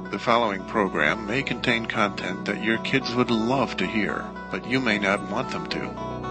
The following program may contain content that your kids would love to hear, but you may not want them to.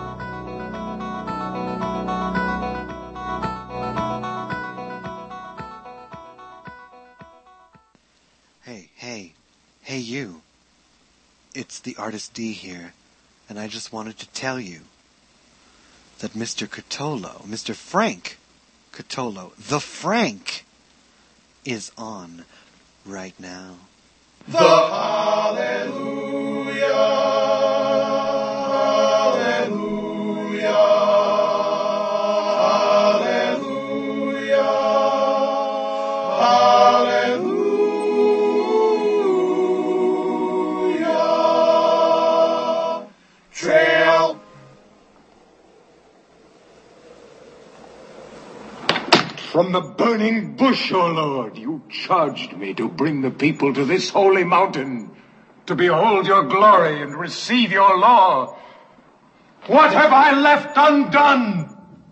Hey you. It's the Artist D here, and I just wanted to tell you that Mr. Cthulhu, Mr. Frank Cthulhu, the Frank, is on right now. The Hallelujah, Hallelujah, Hallelujah, Hallelujah. Trail. From the burning bush, O Lord, you charged me to bring the people to this holy mountain, to behold your glory and receive your law. What have I left undone?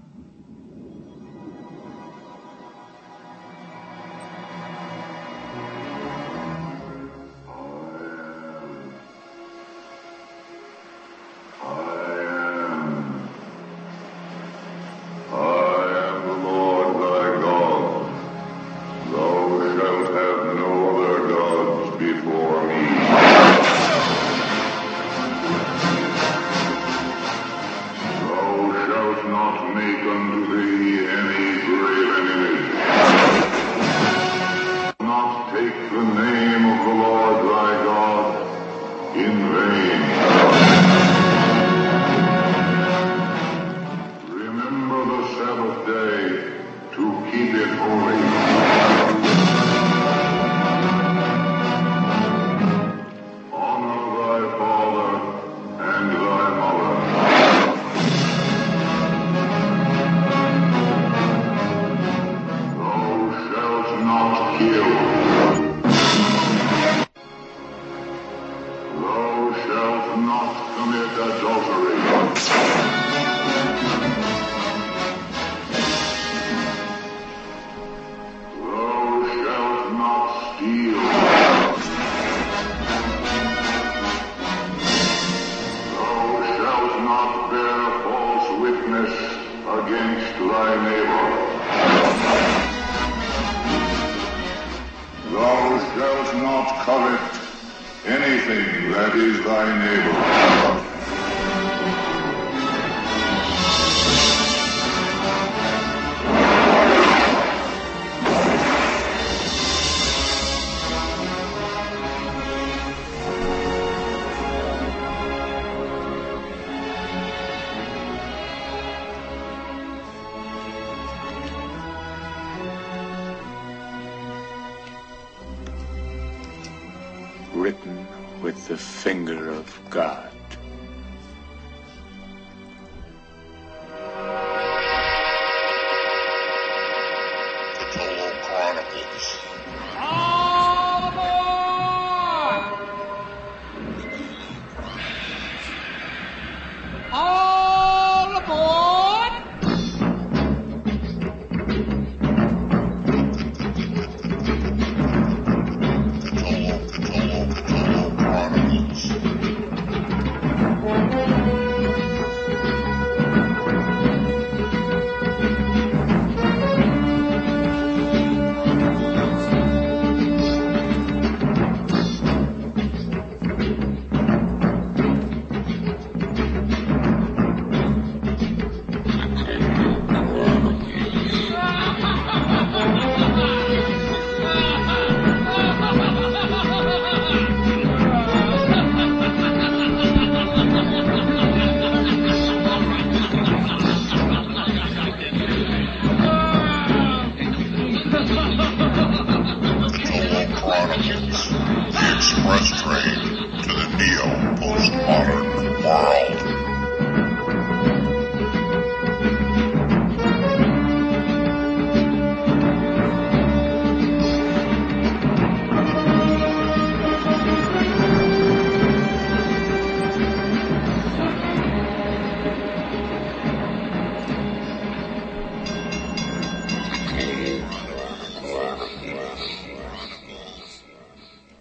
Written with the finger of God. Cthulhu Chronicles. All aboard! All aboard! Cthulhu Chronicles.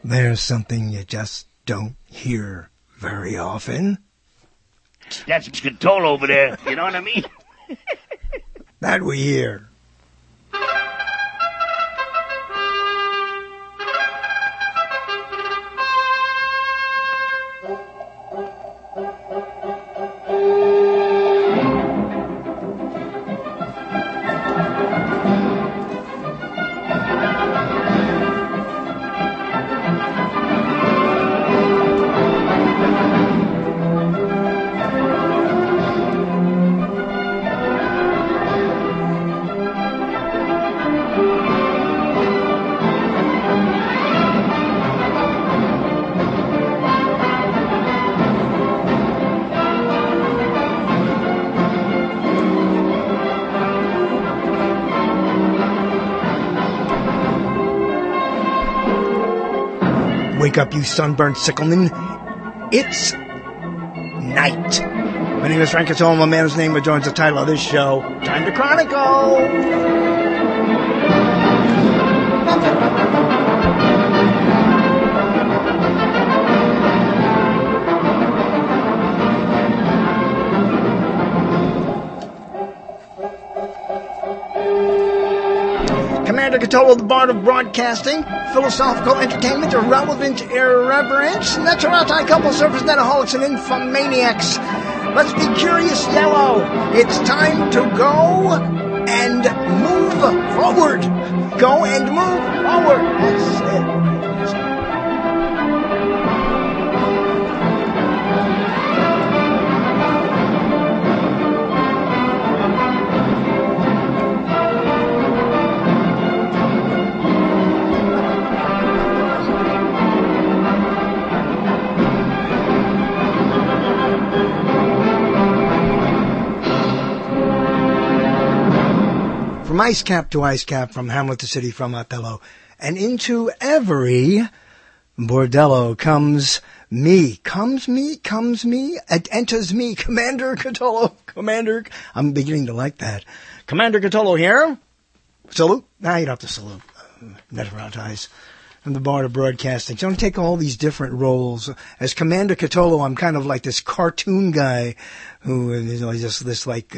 There's something you just don't hear very often. That's Cthulhu over there, you know what I mean? That we hear. Wake up, you sunburned sickleman. It's night. My name is Frank Cthulhu, a man whose name adorns the title of this show. Time to Chronicle! Commander Cthulhu, the Bard of Broadcasting, philosophical entertainment, irrelevant irreverence, Netarati couple surfers, netaholics, and infomaniacs. Let's be curious, Yellow. It's time to go and move forward. Go and move forward. That's it. From ice cap to ice cap, from Hamlet to city, from Othello, and into every bordello comes me, it enters me, Commander Cthulhu, I'm beginning to like that. Commander Cthulhu here. Salute. Nah, you don't have to salute. Netarati's. I'm the Bard of Broadcasting. So I'm going to take all these different roles. As Commander Cthulhu, I'm kind of like this cartoon guy who is just this like,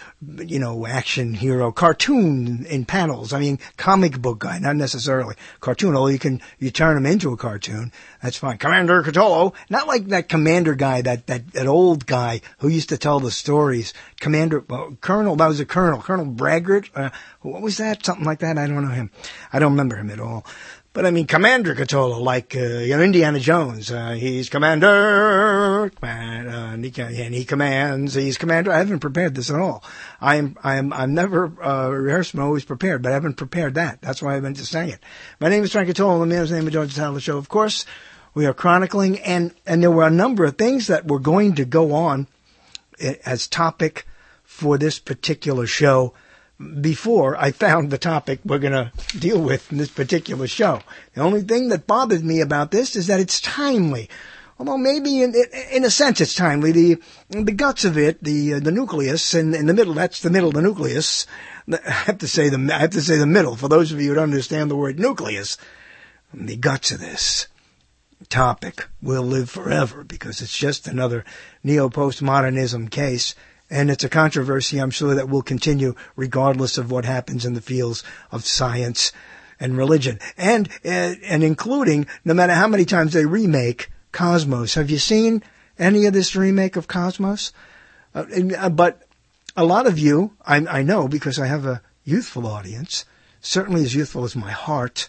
action hero, cartoon in panels. I mean, comic book guy, not necessarily cartoon, although you turn him into a cartoon. That's fine. Commander Cthulhu, not like that commander guy, that old guy who used to tell the stories. Colonel Braggart. What was that? Something like that. I don't know him. I don't remember him at all. But I mean, Commander Cthulhu, like Indiana Jones. He's commander, and he commands. He's commander. I haven't prepared this at all. I'm never rehearsed. I'm always prepared, but I haven't prepared that. That's why I've been just saying it. My name is Frank Cthulhu. The man whose name adorns the title of the show. Of course, we are chronicling, and there were a number of things that were going to go on as topic for this particular show before I found the topic we're going to deal with in this particular show. The only thing that bothered me about this is that it's timely. Although maybe in a sense it's timely. The guts of it, the nucleus, and in the middle, that's the middle, the nucleus. I have to say the middle, for those of you who don't understand the word nucleus. The guts of this topic will live forever because it's just another neo-postmodernism case. And it's a controversy, I'm sure, that will continue regardless of what happens in the fields of science and religion. And including, no matter how many times they remake Cosmos. Have you seen any of this remake of Cosmos? But a lot of you, I know because I have a youthful audience, certainly as youthful as my heart,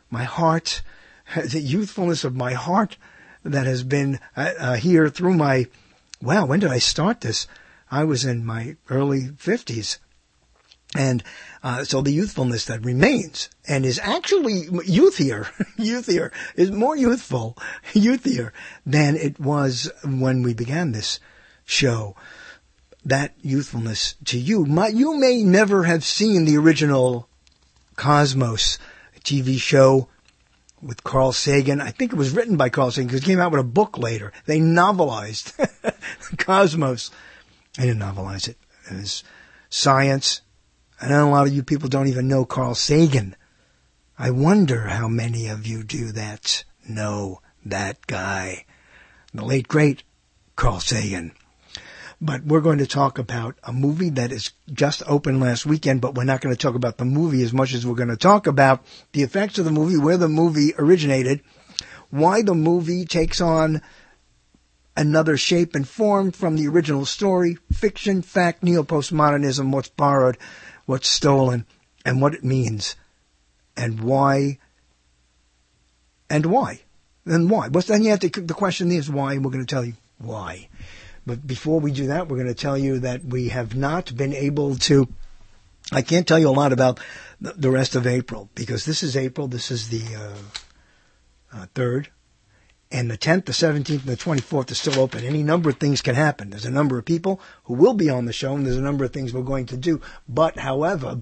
the youthfulness of my heart that has been here through my, when did I start this? I was in my early 50s. And so the youthfulness that remains and is actually youthier, is more youthier than it was when we began this show. That youthfulness to you. You may never have seen the original Cosmos TV show with Carl Sagan. I think it was written by Carl Sagan because it came out with a book later. They novelized Cosmos. I didn't novelize it. It was science. I know a lot of you people don't even know Carl Sagan. I wonder how many of you do that know that guy. The late, great Carl Sagan. But we're going to talk about a movie that is just opened last weekend, but we're not going to talk about the movie as much as we're going to talk about the effects of the movie, where the movie originated, why the movie takes on another shape and form from the original story, fiction, fact, neo-postmodernism, what's borrowed, what's stolen, and what it means, and why. And why? Then why? Then you have to, the question is why, and we're going to tell you why. But before we do that, we're going to tell you that we have not been able to, I can't tell you a lot about the rest of April, because this is April, this is the 3rd, and the 10th, the 17th, and the 24th is still open. Any number of things can happen. There's a number of people who will be on the show, and there's a number of things we're going to do. However,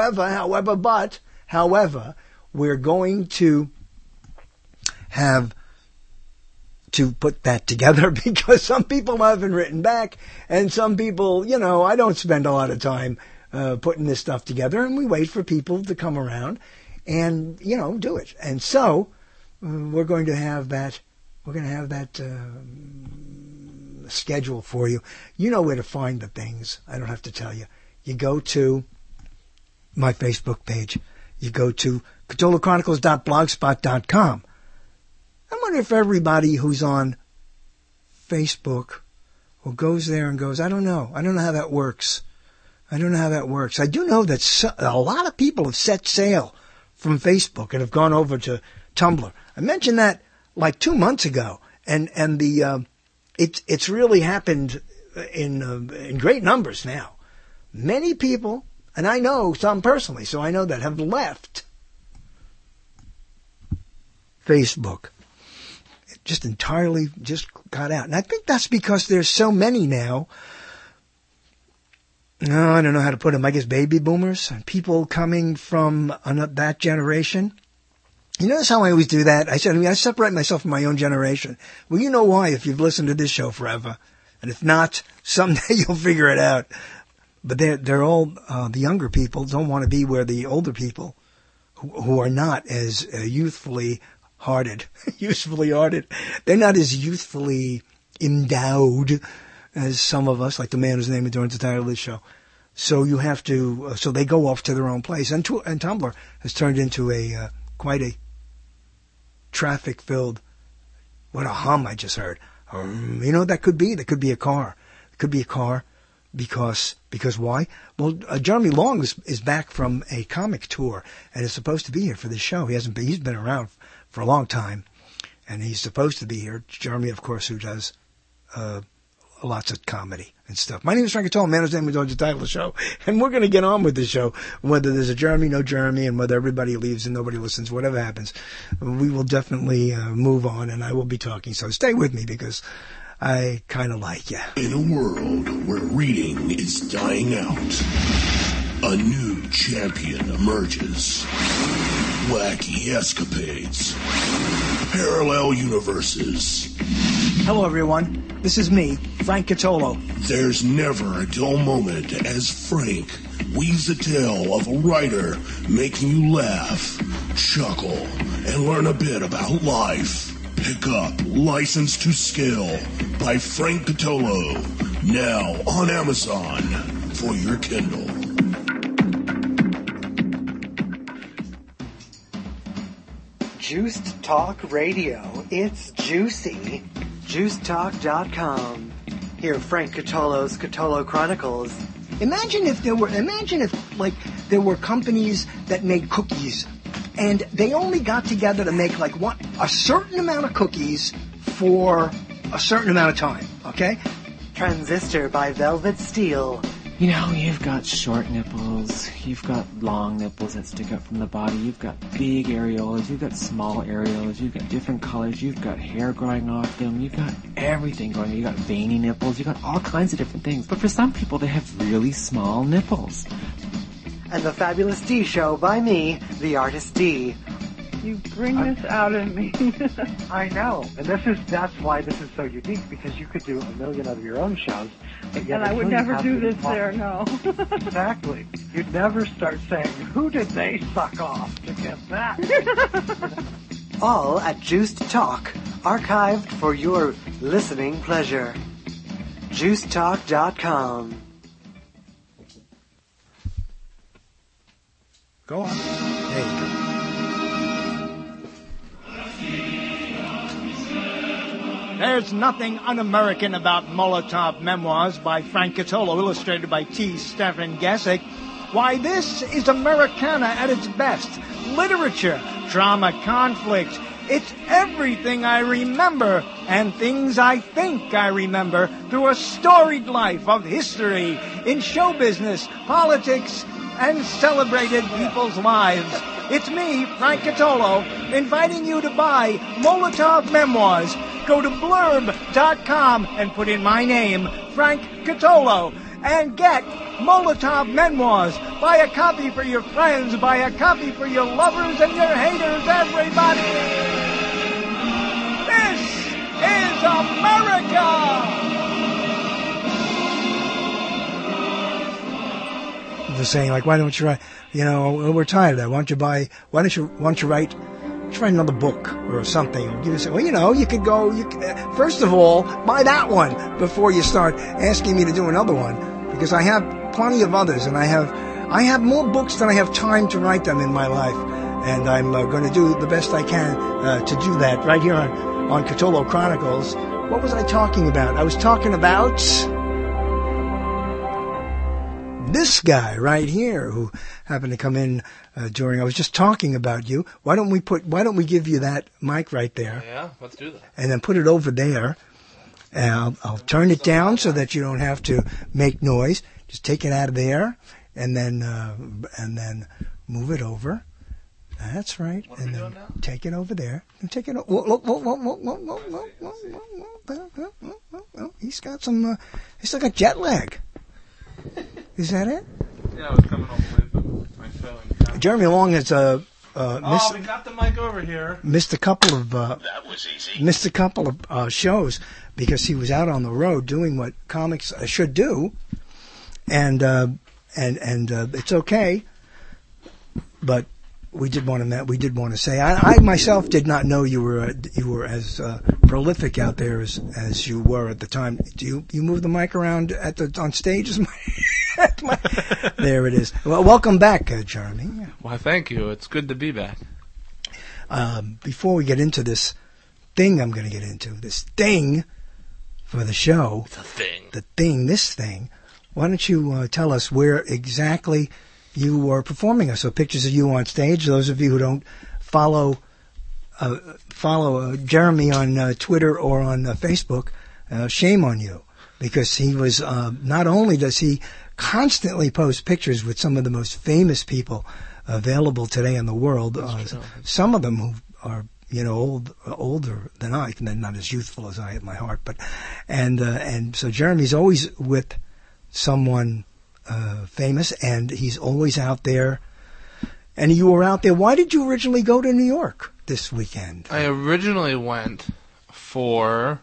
we're going to have to put that together, because some people haven't written back, and some people, I don't spend a lot of time putting this stuff together, and we wait for people to come around and, do it. And so we're going to have that. We're going to have that schedule for you. You know where to find the things. I don't have to tell you. You go to my Facebook page. You go to CthulhuChronicles.blogspot.com. I wonder if everybody who's on Facebook who goes there and goes, I don't know how that works. I do know that a lot of people have set sail from Facebook and have gone over to Tumblr. I mentioned that like 2 months ago, and it's really happened in great numbers now. Many people, and I know some personally, so I know that, have left Facebook. Just entirely got out. And I think that's because there's so many now. No, I don't know how to put them. I guess baby boomers and people coming from that generation. You notice how I always do that? I separate myself from my own generation. Well, you know why if you've listened to this show forever. And if not, someday you'll figure it out. But they're all, the younger people don't want to be where the older people who are not as usefully hearted. They're not as youthfully endowed as some of us, like the man whose name adorns the title of this show. So you have to, so they go off to their own place. And Tumblr has turned into quite a traffic-filled, what a hum I just heard. You know what that could be? That could be a car. It could be a car because why? Well, Jeremy Long is back from a comic tour and is supposed to be here for this show. He's been around for a long time, and he's supposed to be here. Jeremy, of course, who does lots of comedy and stuff. My name is Frank Cotola, man whose name is on the title of the show, and we're going to get on with the show. Whether there's a Jeremy, no Jeremy, and whether everybody leaves and nobody listens, whatever happens, we will definitely move on, and I will be talking. So stay with me, because I kind of like you. In a world where reading is dying out, a new champion emerges. Wacky escapades, parallel universes. Hello, everyone. This is me, Frank Cotola. There's never a dull moment as Frank weaves a tale of a writer making you laugh, chuckle, and learn a bit about life. Pick up License to Skill by Frank Cotola, now on Amazon for your Kindle. Juiced Talk Radio. It's juicy. JuicedTalk.com. Here, Frank Cotolo's Cotolo Chronicles. Imagine if there were companies that made cookies, and they only got together to make a certain amount of cookies for a certain amount of time. Okay? Transistor by Velvet Steel. You know, you've got short nipples, you've got long nipples that stick up from the body, you've got big areolas, you've got small areolas, you've got different colors, you've got hair growing off them, you've got everything going on, you've got veiny nipples, you've got all kinds of different things. But for some people, they have really small nipples. And the Fabulous D Show by me, the Artist D. You bring this out in me. I know, and that's why this is so unique, because you could do a million of your own shows. And I would never do this there, no. Exactly. You'd never start saying, who did they suck off to get that? All at Juiced Talk, archived for your listening pleasure. JuicedTalk.com. Go on. There you go. There's nothing un-American about Molotov Memoirs by Frank Catolo, illustrated by T. Stephen Gesick. Why, this is Americana at its best. Literature, drama, conflict. It's everything I remember and things I think I remember through a storied life of history in show business, politics, and celebrated people's lives. It's me, Frank Catolo, inviting you to buy Molotov Memoirs. Go to blurb.com and put in my name, Frank Catolo, and get Molotov Memoirs. Buy a copy for your friends, buy a copy for your lovers and your haters, everybody! This is America! The saying, like, why don't you write, we're tired of that. Why don't you write another book or something? You say, well, you could go, first of all, buy that one before you start asking me to do another one, because I have plenty of others, and I have more books than I have time to write them in my life, and I'm going to do the best I can to do that right here on Catolo Chronicles. What was I talking about? I was talking about this guy right here who happened to come in I was just talking about you. Why don't we give you that mic right there? Yeah, let's do that. And then put it over there. And I'll turn it down so that you don't have to make noise. Just take it out of there and then move it over. That's right. What and are we then doing now? Take it over there. And take it he's got some he's like a jet lag. Is that it? Yeah, I was coming home late from my show. Jeremy Long has we got the mic over here. Missed a couple of That was easy. missed a couple of shows because he was out on the road doing what comics should do, and it's okay. But we did want to say I myself did not know you were as prolific out there as you were at the time. Do you move the mic around on stage? There it is. Well, welcome back, Jeremy. Why, thank you. It's good to be back. Before we get into this thing I'm going to get into, this thing for the show. This thing. Why don't you tell us where exactly you were performing us? So pictures of you on stage. Those of you who don't follow Jeremy on Twitter or on Facebook, shame on you. Because he was, not only does he constantly post pictures with some of the most famous people available today in the world, some of them who are, older than I, and not as youthful as I at my heart, but, and so Jeremy's always with someone, famous, and he's always out there. And you were out there. Why did you originally go to New York this weekend? I originally went for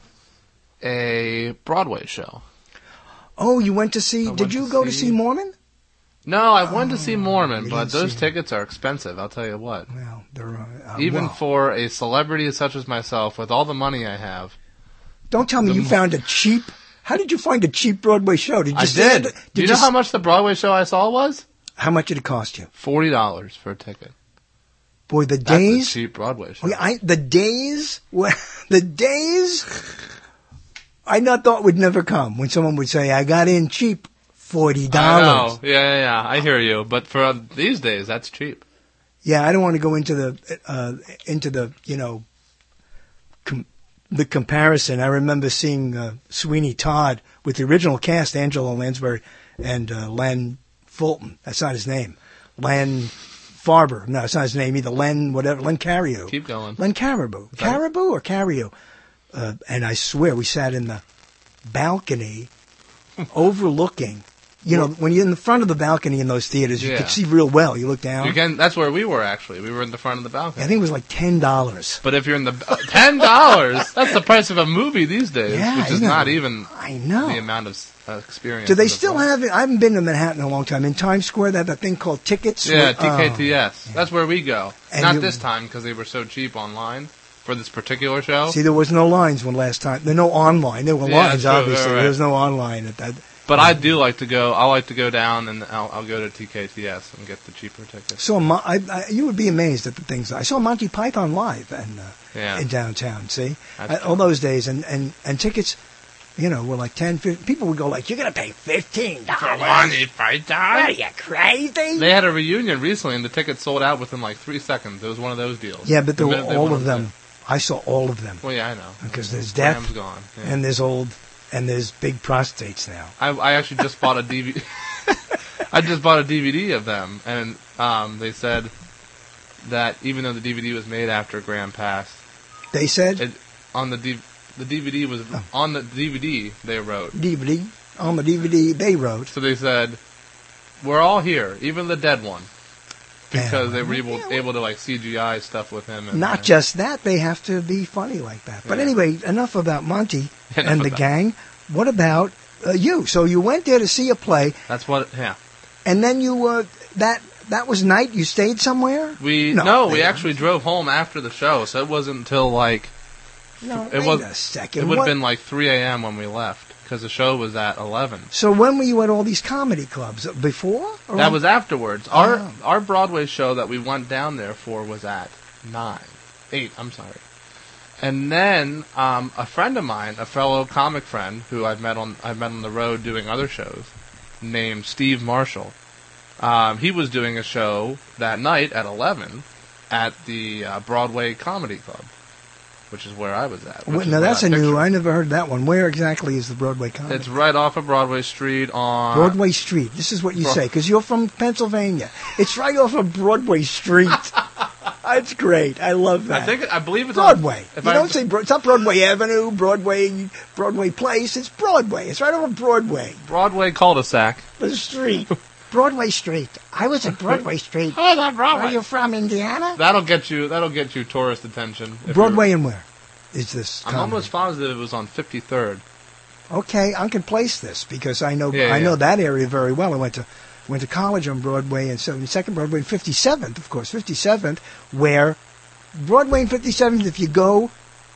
a Broadway show. Oh, you went to see... Did you go to see Mormon? No, I went to see Mormon, but those tickets are expensive, I'll tell you what. Well, they're... Even for a celebrity such as myself, with all the money I have... Don't tell me you found a cheap... How did you find a cheap Broadway show? I did. Do you know how much the Broadway show I saw was? How much did it cost you? $40 for a ticket. Boy, the That's days... a cheap Broadway show. The days... I thought would never come when someone would say, I got in cheap, $40. I know. Yeah. I hear you. But for these days, that's cheap. Yeah, I don't want to go into the the comparison. I remember seeing Sweeney Todd with the original cast, Angela Lansbury and Len Fulton. That's not his name. Len Farber. No, it's not his name either. Len Cariou. Keep going. Len Caribou. Caribou or Cariou? And I swear we sat in the balcony overlooking you know, when you're in the front of the balcony in those theaters, you can see real well. You look down. You can. That's where we were actually. We were in the front of the balcony. I think it was like $10. But if you're in the $10, that's the price of a movie these days, which is not even the amount of experience. Do they still have it? I haven't been to Manhattan in a long time. In Times Square, they have that thing called tickets. Yeah, TKTS. That's where we go. And not this time because they were so cheap online for this particular show. See, there was no lines when last time. There were no online. There were lines, obviously. Right. There was no online at that. But I do like to go. I like to go down and I'll go to TKTS and get the cheaper tickets. So you would be amazed at the things. I saw Monty Python live in downtown. See, all those days and tickets, you know, were like 10, 15. People would go like, "You're gonna pay $15 for Monty Python? Are you crazy?" They had a reunion recently, and the tickets sold out within like 3 seconds. It was one of those deals. Yeah, but there were all of them. I saw all of them. Well, yeah, I know. Because there's death, gone. Yeah. And there's old. And there's big prostates now. I actually just bought a DVD. I just bought a DVD of them, and they said that even though the DVD was made after Graham passed, they said on the DVD was on the DVD they wrote DVD on the DVD they wrote. So they said we're all here, even the dead one, because they were able to like CGI stuff with him. And not just that, they have to be funny like that. But anyway, enough about Monty and the gang. What about you? So you went there to see a play. That's what. Yeah. And then you that was night. You stayed somewhere. We actually drove home after the show, so it wasn't until like. No, wait a second. It would have been like 3 a.m. when we left because the show was at 11. So when were you at all these comedy clubs? Before? That was afterwards. Our Broadway show that we went down there for was at 8. I'm sorry. And then a friend of mine, a fellow comic friend who I've met on the road doing other shows, named Steve Marshall. He was doing a show that night at 11 at the Broadway Comedy Club, which is where I was at. Now that's I never heard that one. Where exactly is the Broadway Comedy? It's right off of Broadway Street on... Broadway Street. This is what you say, because you're from Pennsylvania. It's right off of Broadway Street. That's great. I love that. I believe it's Broadway. You don't say it's not Broadway Avenue, Broadway Place. It's Broadway. It's right over Broadway. Broadway cul-de-sac. The street. Broadway Street. I was at Broadway Street. Oh, that Broadway. Are you from Indiana? That'll get you tourist attention. Broadway and where is this? I'm almost positive it was on 53rd. Okay, I can place this because I know that area very well. I went to college on Broadway and 72nd Broadway and 57th, of course, 57th, where Broadway and 57th, if you go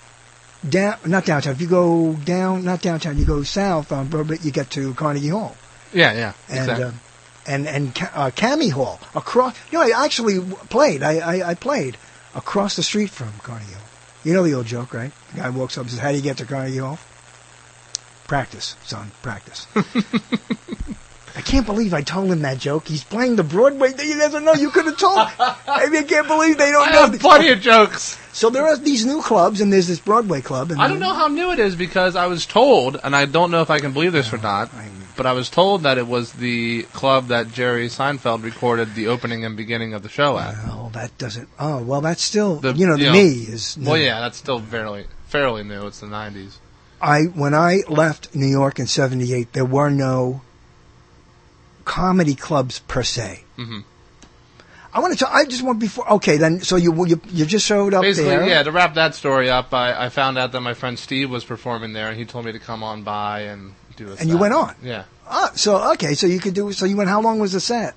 down, not downtown, if you go down, not downtown, you go south on Broadway, you get to Carnegie Hall. Yeah, exactly. And Cammie Hall, across, I actually played, I played across the street from Carnegie Hall. You know the old joke, right? The guy walks up and says, "How do you get to Carnegie Hall?" Practice, son, practice. I can't believe I told him that joke. He's playing the Broadway thing. He doesn't know. You could have told him. I mean, I can't believe they don't know. I have plenty of jokes. So there are these new clubs, and there's this Broadway club. And I don't know how new it is because I was told, and I don't know if I can believe this or not, but I was told that it was the club that Jerry Seinfeld recorded the opening and beginning of the show at. Well, that doesn't... Oh, well, that's still... The me is... Well, yeah, that's still fairly new. It's the 90s. When I left New York in 78, there were no comedy clubs per se. Mm-hmm. I just want before. Okay, then. So you just showed up basically, there. Yeah. To wrap that story up, I found out that my friend Steve was performing there, and he told me to come on by and do a set. And you went on. Yeah. So okay. So you could do. So you went. How long was the set?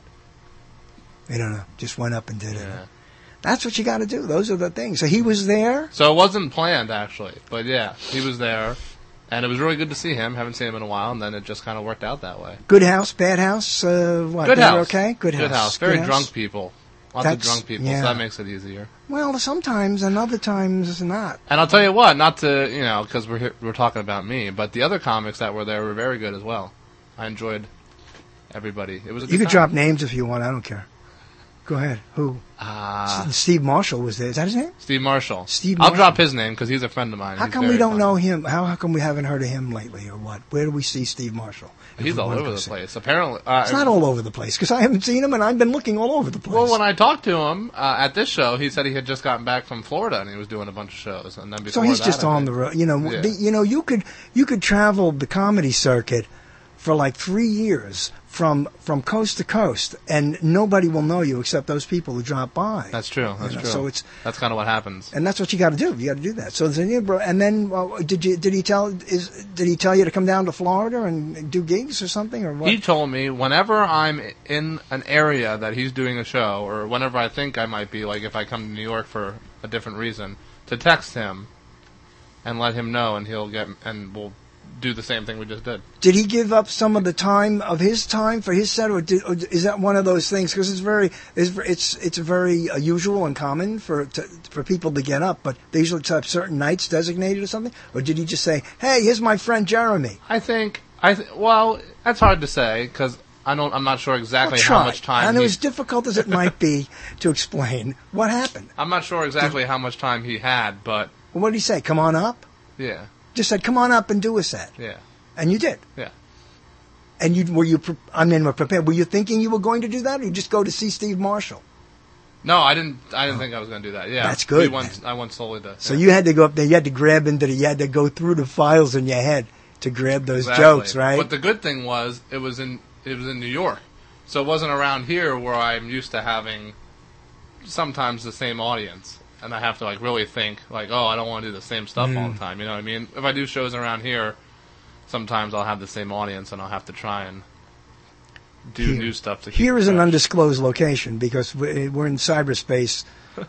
I don't know. Just went up and did it. That's what you got to do. Those are the things. So he was there. So it wasn't planned actually, but yeah, he was there. And it was really good to see him. Haven't seen him in a while, and then it just kind of worked out that way. Good house, bad house? What? Good house. Okay, good house. Good house. Very drunk people. Lots of drunk people, so that makes it easier. Well, sometimes, and other times not. And I'll tell you what, not to, because we're talking about me, but the other comics that were there were very good as well. I enjoyed everybody. It was a good You could time. drop names if you want. I don't care. Go ahead. Who? Steve Marshall was there. Is that his name? Steve Marshall. Steve Marshall. I'll drop his name because he's a friend of mine. How come we don't know him? How come we haven't heard of him lately, or what? Where do we see Steve Marshall? He's all over the place. Apparently, it's not all over the place because I haven't seen him, and I've been looking all over the place. Well, when I talked to him at this show, he said he had just gotten back from Florida and he was doing a bunch of shows, and then before so he's just on the road. You could travel the comedy circuit for like 3 years from coast to coast, and nobody will know you except those people who drop by. That's true. That's true. So that's kind of what happens. And that's what you got to do. You got to do that. So and then did he tell you to come down to Florida and do gigs or something, or what? He told me whenever I'm in an area that he's doing a show, or whenever I think I might be, like if I come to New York for a different reason, to text him and let him know, and we'll do the same thing we just did. Did he give up some of the time of his time for his set, or is that one of those things? Because it's very usual and common for people to get up, but they usually have certain nights designated or something. Or did he just say, "Hey, here's my friend Jeremy"? Well, that's hard to say because I'm not sure exactly how much time. And as difficult as it might be to explain what happened, I'm not sure exactly how much time he had, but what did he say? Come on up. Yeah. Just said, "Come on up and do a set." Yeah. And you did. Yeah. And were prepared? Were you thinking you were going to do that, or you just go to see Steve Marshall? No, I didn't think I was going to do that. Yeah. That's good. I went solely to. So you had to go up there. You had to grab you had to go through the files in your head to grab those jokes, right? But the good thing was it was in New York, so it wasn't around here where I'm used to having sometimes the same audience. And I have to really think I don't want to do the same stuff all the time. You know what I mean? If I do shows around here, sometimes I'll have the same audience, and I'll have to try and do new stuff to keep Here it is an fresh. undisclosed location because we're in cyberspace,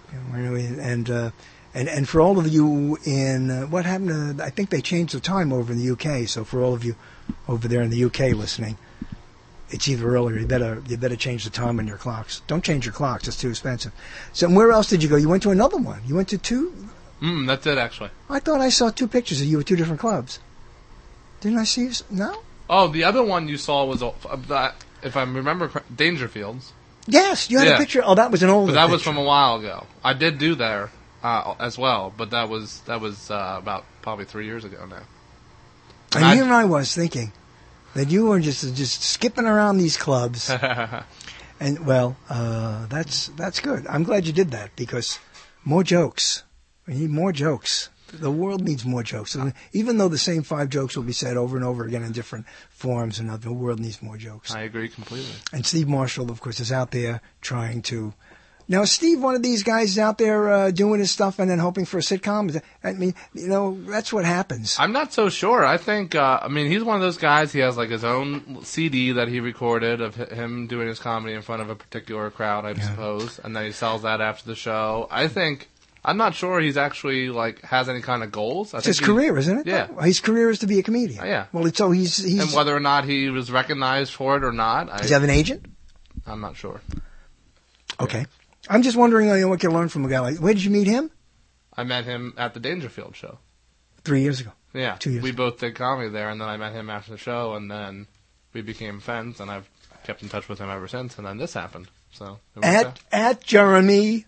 and for all of you in what happened to, I think they changed the time over in the UK. So for all of you over there in the UK listening, it's either earlier. You better change the time on your clocks. Don't change your clocks; it's too expensive. So where else did you go? You went to another one. You went to two. That's it, actually. I thought I saw two pictures of you at two different clubs. Didn't I see you? No. Oh, the other one you saw was if I remember, Dangerfields. Yes, you had a picture. Oh, that was an older. But that picture. was from a while ago. I did do there as well, but that was about probably 3 years ago now. And here I was thinking that you were just skipping around these clubs, and that's good. I'm glad you did that because more jokes. We need more jokes. The world needs more jokes. Even though the same 5 jokes will be said over and over again in different forms, and the world needs more jokes. I agree completely. And Steve Marshall, of course, is out there trying to. Now, is Steve one of these guys out there doing his stuff and then hoping for a sitcom? I mean, that's what happens. I'm not so sure. I think, he's one of those guys. He has his own CD that he recorded of him doing his comedy in front of a particular crowd, I suppose, and then he sells that after the show. I'm not sure he's actually has any kind of goals. It's his career, isn't it? Yeah, his career is to be a comedian. Yeah. Well, so he's and whether or not he was recognized for it or not. Does he have an agent? I'm not sure. Okay. I'm just wondering what you learn from a guy like. Where did you meet him? I met him at the Dangerfield show. 3 years ago. Yeah. 2 years. We both did comedy there, and then I met him after the show, and then we became friends, and I've kept in touch with him ever since. And then this happened. So at Jeremy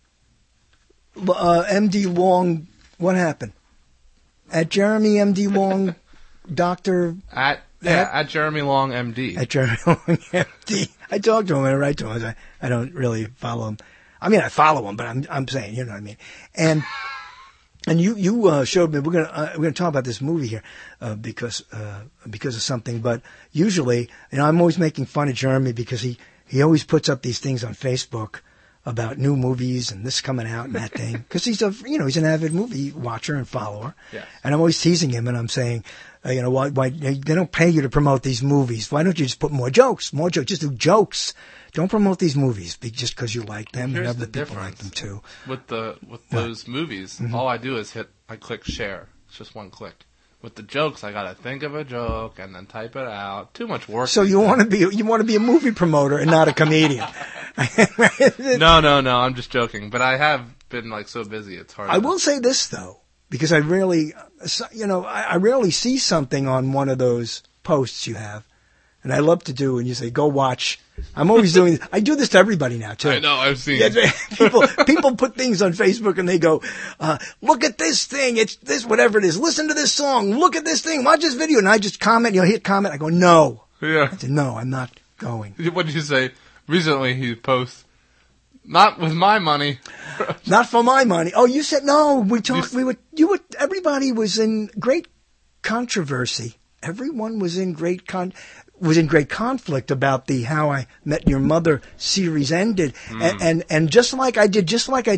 MD Long, what happened? At Jeremy MD Long, Doctor. At Jeremy Long MD. At Jeremy Long MD. I talk to him and I write to him. I don't really follow him. I mean, I follow him, but I'm saying, you know what I mean. And you showed me. We're gonna talk about this movie here because of something. But usually, I'm always making fun of Jeremy because he always puts up these things on Facebook about new movies and this coming out and that thing because he's an avid movie watcher and follower. Yeah. And I'm always teasing him and I'm saying, why they don't pay you to promote these movies? Why don't you just put more jokes? Just do jokes. Don't promote these movies just because you like them and other people like them too. With those movies, all I do is I click share. It's just one click. With the jokes, I gotta think of a joke and then type it out. Too much work. So you want to be a movie promoter and not a comedian? No. I'm just joking. But I have been so busy. It's hard. I will say this though, because I rarely see something on one of those posts you have, and I love to do. And you say, "Go watch." I'm always doing. I do this to everybody now too. I know. I've seen. Yeah, people put things on Facebook and they go, "Look at this thing. It's this whatever it is. Listen to this song. Look at this thing. Watch this video." And I just comment. Hit comment. I go, "No." Yeah. I said, "No, I'm not going." What did you say? Recently, he posts, "Not with my money." Not for my money. Oh, you said no. We talked. Everybody was in great controversy. Everyone was in great was in great conflict about the How I Met Your Mother series ended, and just like I do,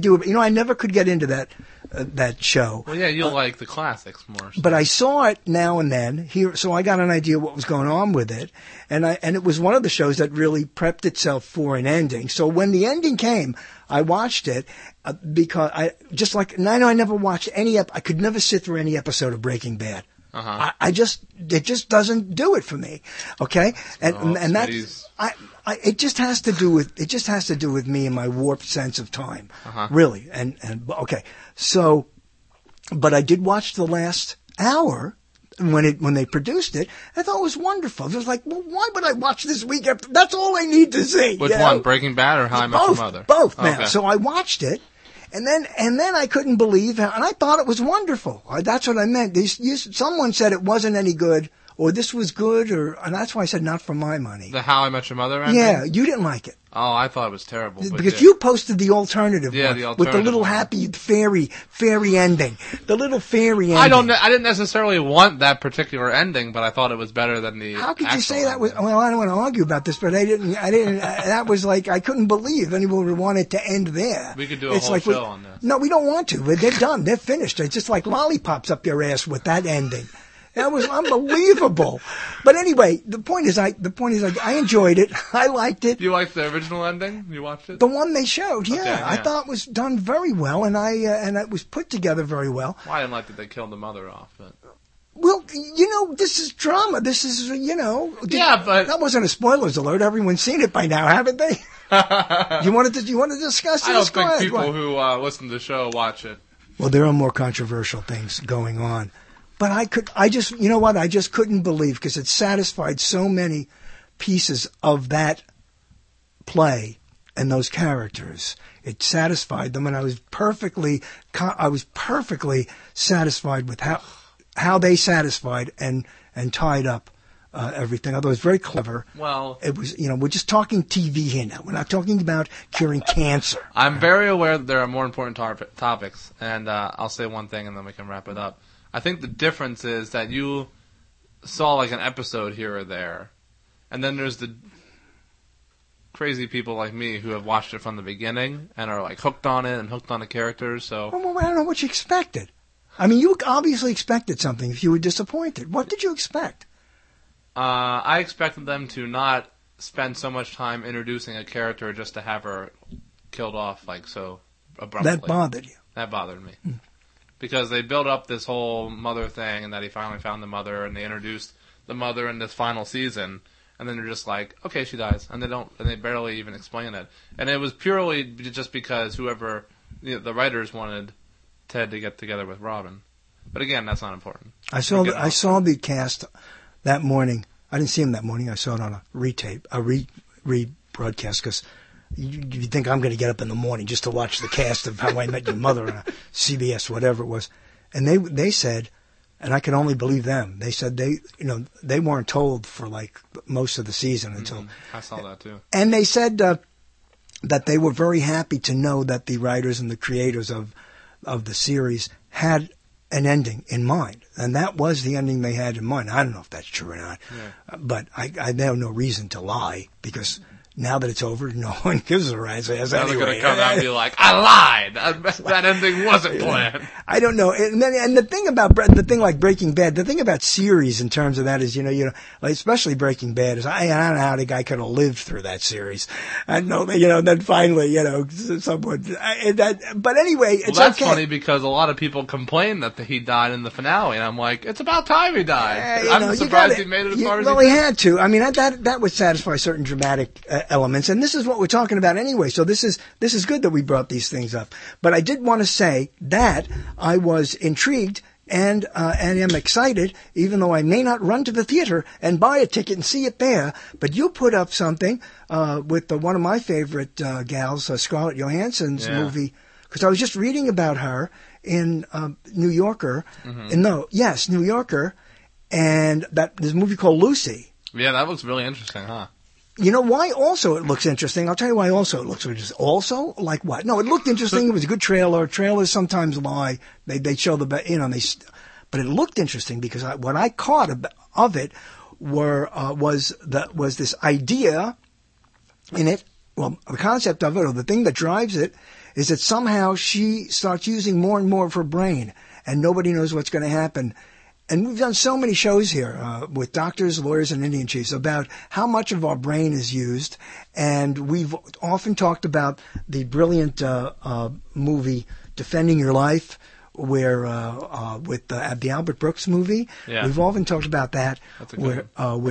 I never could get into that show. Well, yeah, you'll like the classics more. So. But I saw it now and then here, so I got an idea what was going on with it, and it was one of the shows that really prepped itself for an ending. So when the ending came, I watched it because I never watched I could never sit through any episode of Breaking Bad. Uh-huh. it just doesn't do it for me. Okay, and that's it just has to do with me and my warped sense of time, really. And okay, so, but I did watch the last hour when they produced it. I thought it was wonderful. It was like, well, why would I watch this week after? That's all I need to see. Which one, Breaking Bad or How I Met Your Mother? Both now. Okay. So I watched it. And then I couldn't believe how, and I thought it was wonderful. That's what I meant. Someone said it wasn't any good, or this was good, and that's why I said not for my money. The How I Met Your Mother ending? Yeah, you didn't like it. Oh, I thought it was terrible. Because you posted the alternative one. The alternative with the little one. happy fairy ending. The little fairy ending. I didn't necessarily want that particular ending, but I thought it was better than the How could you say that ending. was, well, I don't want to argue about this, but I didn't, that was like, I couldn't believe anyone would want it to end there. We could do a whole show on this. No, we don't want to. They're done. They're finished. It's just like lollipops up your ass with that ending. That was unbelievable. But anyway, the point is, I enjoyed it. I liked it. You liked the original ending? You watched it? The one they showed, yeah. Okay, yeah. I thought it was done very well, and it was put together very well. Well, I didn't like that they killed the mother off, but... Well, this is drama. This is, Yeah, but... That wasn't a spoilers alert. Everyone's seen it by now, haven't they? You want to discuss it? I don't think people who listen to the show watch it. Well, there are more controversial things going on. But I just couldn't believe, because it satisfied so many pieces of that play and those characters. It satisfied them, and I was perfectly satisfied with how they satisfied and tied up everything. Although it was very clever. Well, it was, we're just talking TV here now. We're not talking about curing cancer. I'm very aware that there are more important topics, and I'll say one thing and then we can wrap it up. I think the difference is that you saw like an episode here or there, and then there's the crazy people like me who have watched it from the beginning and are like hooked on it and hooked on the characters. So well, I don't know what you expected. I mean, you obviously expected something if you were disappointed. What did you expect? I expected them to not spend so much time introducing a character just to have her killed off like so abruptly. That bothered you? That bothered me. Because they built up this whole mother thing, and that he finally found the mother, and they introduced the mother in this final season, and then they're just like, okay, she dies, and they barely even explain it. And it was purely just because whoever, the writers wanted Ted to get together with Robin. But again, that's not important. I saw the cast that morning. I didn't see him that morning. I saw it on a rebroadcast, because you think I'm going to get up in the morning just to watch the cast of How I Met Your Mother on a CBS, whatever it was. And they said, and I can only believe them, they said they weren't told for like most of the season until... I saw that too. And they said that they were very happy to know that the writers and the creators of the series had an ending in mind. And that was the ending they had in mind. I don't know if that's true or not, but I have no reason to lie, because... Now that it's over, no one gives a rat's ass anyway. They're going to come out and be like, I lied! That ending wasn't planned. I don't know. And the thing like Breaking Bad, the thing about series in terms of that is, like especially Breaking Bad, is I don't know how the guy could have lived through that series. I know, then finally, someone, but anyway, it's well, that's okay. funny, because a lot of people complain that he died in the finale, and I'm like, it's about time he died. I'm surprised he made it as far as he did. Well, he had to. I mean, that would satisfy certain dramatic elements, and this is what we're talking about anyway. So this is good that we brought these things up. But I did want to say that I was intrigued and am excited, even though I may not run to the theater and buy a ticket and see it there. But you put up something with one of my favorite gals, Scarlett Johansson's movie, because I was just reading about her in New Yorker. Mm-hmm. New Yorker, and there's a movie called Lucy. Yeah, that looks really interesting, huh? You know why also it looks interesting? I'll tell you why also it looks interesting. Also? Like what? No, it looked interesting. It was a good trailer. Trailers sometimes lie. They show but it looked interesting because what I caught of it was this idea in it. Well, the concept of it, or the thing that drives it, is that somehow she starts using more and more of her brain, and nobody knows what's going to happen. And we've done so many shows here with doctors, lawyers, and Indian chiefs about how much of our brain is used. And we've often talked about the brilliant movie Defending Your Life, where with the Albert Brooks movie. Yeah. We've often talked about that, where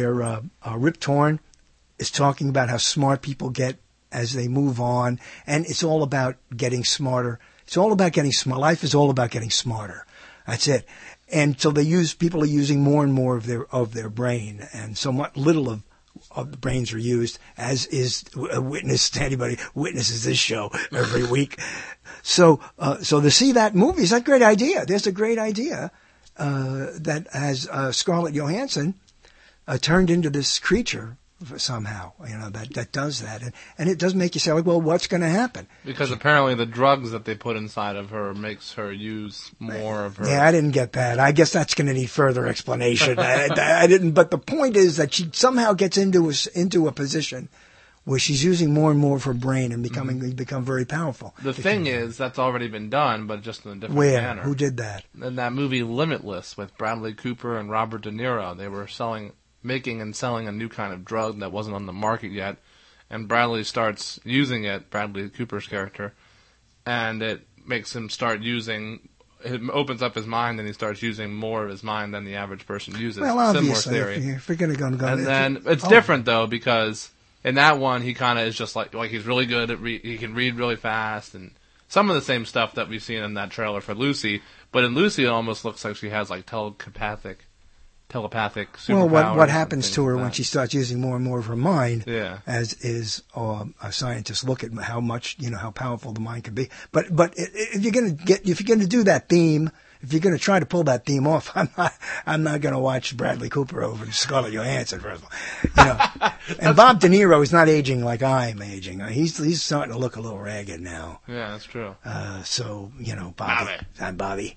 Rip Torn is talking about how smart people get as they move on, and it's all about getting smarter. It's all about getting smart. Life is all about getting smarter. That's it. And so people are using more and more of their brain, and somewhat little of the brains are used, as is a witness to anybody witnesses this show every week. So to see that movie is a great idea. There's a great idea that has Scarlett Johansson turned into this creature somehow, that does that. And it does make you say, like, well, what's going to happen? Because apparently the drugs that they put inside of her makes her use more of her... Yeah, I didn't get that. I guess that's going to need further explanation. I didn't, but the point is that she somehow gets into a position where she's using more and more of her brain and become very powerful. The thing is, that's already been done, but just in a different manner. Who did that? In that movie Limitless with Bradley Cooper and Robert De Niro, they were making and selling a new kind of drug that wasn't on the market yet, and Bradley starts using it, Bradley Cooper's character, and it makes him start using, it opens up his mind, and he starts using more of his mind than the average person uses. Well, obviously, similar theory. If you're going to go... And then, it's different, though, because in that one, he kind of is just like he's really good at, he can read really fast, and some of the same stuff that we've seen in that trailer for Lucy, but in Lucy, it almost looks like she has, like, telepathic superpowers. Well, what happens to her when she starts using more and more of her mind, yeah, as is scientists look at how much, how powerful the mind can be. But if you're going to do that theme, if you're going to try to pull that theme off, I'm not going to watch Bradley Cooper over Scarlett Johansson, first of all. And Bob De Niro is not aging like I'm aging. He's starting to look a little ragged now. Yeah, that's true. So Bobby. I'm Bobby.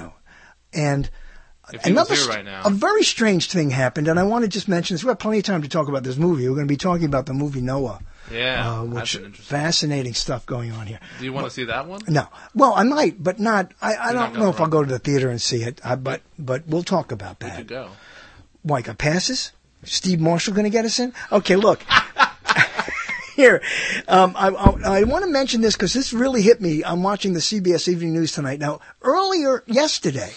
And a very strange thing happened, and I want to just mention this. We have plenty of time to talk about this movie. We're going to be talking about the movie Noah. Yeah, which fascinating stuff going on here. Do you want to see that one? No. Well, I might, but not. I don't know if I'll go to the theater and see it. But we'll talk about that. We could go. Why, got passes? Steve Marshall going to get us in? Okay, look. Here, I want to mention this because this really hit me. I'm watching the CBS Evening News tonight. Now, yesterday,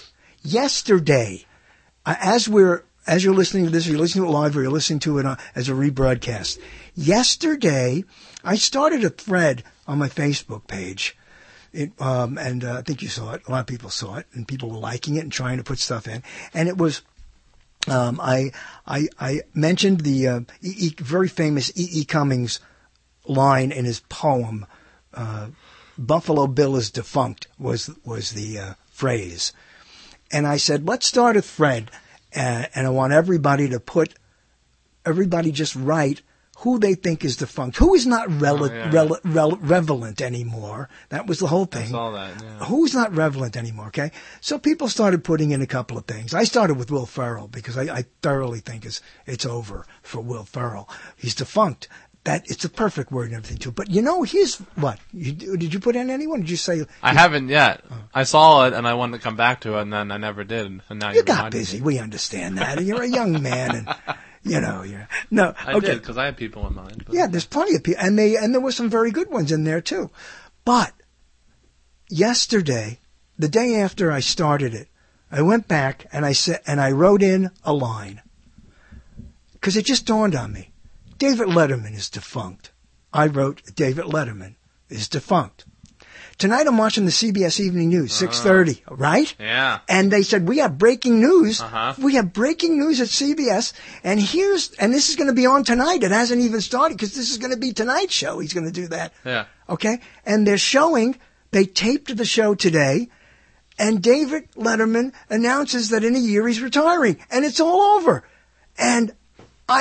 as you're listening to this, or you're listening to it live, or you're listening to it as a rebroadcast. Yesterday, I started a thread on my Facebook page. And I think you saw it. A lot of people saw it, and people were liking it and trying to put stuff in. And it was, I mentioned the very famous E.E. Cummings line in his poem, "Buffalo Bill is defunct," was the phrase. And I said, let's start a thread, and I want everybody just write who they think is defunct, who is not relevant anymore. That was the whole thing. I saw that, yeah. Who's not relevant anymore, okay? So people started putting in a couple of things. I started with Will Ferrell because I thoroughly think it's over for Will Ferrell. He's defunct. It's a perfect word and everything too. But here's what. Did you put in anyone? Did you say? I haven't yet. I saw it and I wanted to come back to it, and then I never did. And now you got busy. We understand that. You're a young man, and no. I did because I had people in mind. But. Yeah, there's plenty of people, and there were some very good ones in there too. But yesterday, the day after I started it, I went back and I wrote in a line because it just dawned on me. David Letterman is defunct. I wrote, David Letterman is defunct. Tonight I'm watching the CBS Evening News, 6:30, right? Yeah. And they said, we have breaking news. Uh-huh. We have breaking news at CBS, and this is going to be on tonight. It hasn't even started because this is going to be tonight's show. He's going to do that. Yeah. Okay? And they taped the show today, and David Letterman announces that in a year he's retiring, and it's all over. And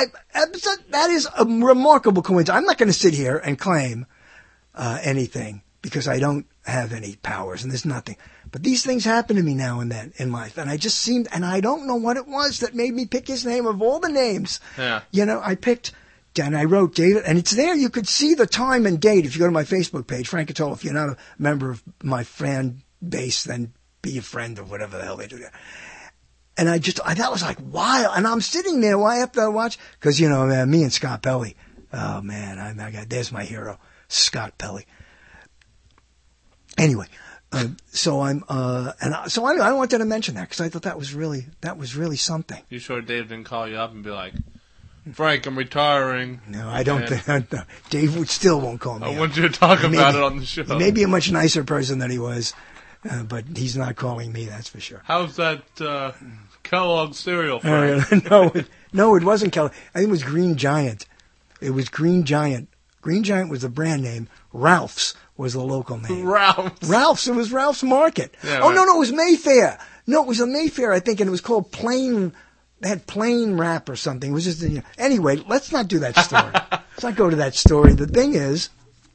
that is a remarkable coincidence. I'm not going to sit here and claim anything because I don't have any powers and there's nothing. But these things happen to me now and then in life, and I just seemed, and I don't know what it was that made me pick his name of all the names. Yeah. You know, I picked, and I wrote David, and it's there. You could see the time and date if you go to my Facebook page, Frank Cottolo. If you're not a member of my fan base, then be a friend or whatever the hell they do there. And that was like wild. And I'm sitting there while I have to watch, because, you know, me and Scott Pelley. Oh, man, there's my hero, Scott Pelley. Anyway, so I wanted to mention that because I thought that was really something. You sure Dave didn't call you up and be like, Frank, I'm retiring? No, I don't think. No. Dave still won't call me I up. want you to talk about it on the show. He may be a much nicer person than he was, but he's not calling me, that's for sure. How's that Kellogg's cereal, Frank? No, it wasn't Kellogg. I think it was Green Giant. It was Green Giant. Green Giant was the brand name. Ralph's was the local name. Ralph's. It was Ralph's Market. Yeah, no, it was Mayfair. No, it was a Mayfair, I think, and it was called Plain. They had Plain Wrap or something. It was just anyway. Let's not do that story. Let's not go to that story. The thing is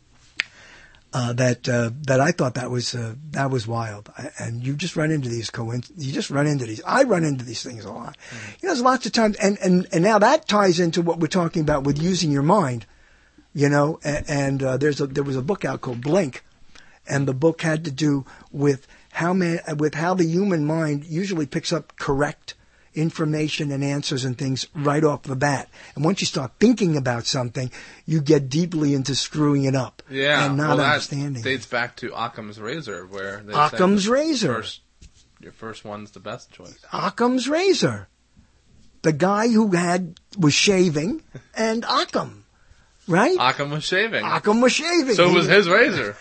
that I thought that was wild, and you just run into these I run into these things a lot. You know, there's lots of times, and now that ties into what we're talking about with using your mind. You know, and there was a book out called Blink, and the book had to do with how the human mind usually picks up correct information and answers and things right off the bat. And once you start thinking about something, you get deeply into screwing it up. Yeah, and not understanding. That dates back to Occam's razor, where they Occam's razor. Your first one's the best choice. Occam's razor. The guy who was shaving, and Occam. Right? Occam was shaving. Occam was shaving. So it was his razor.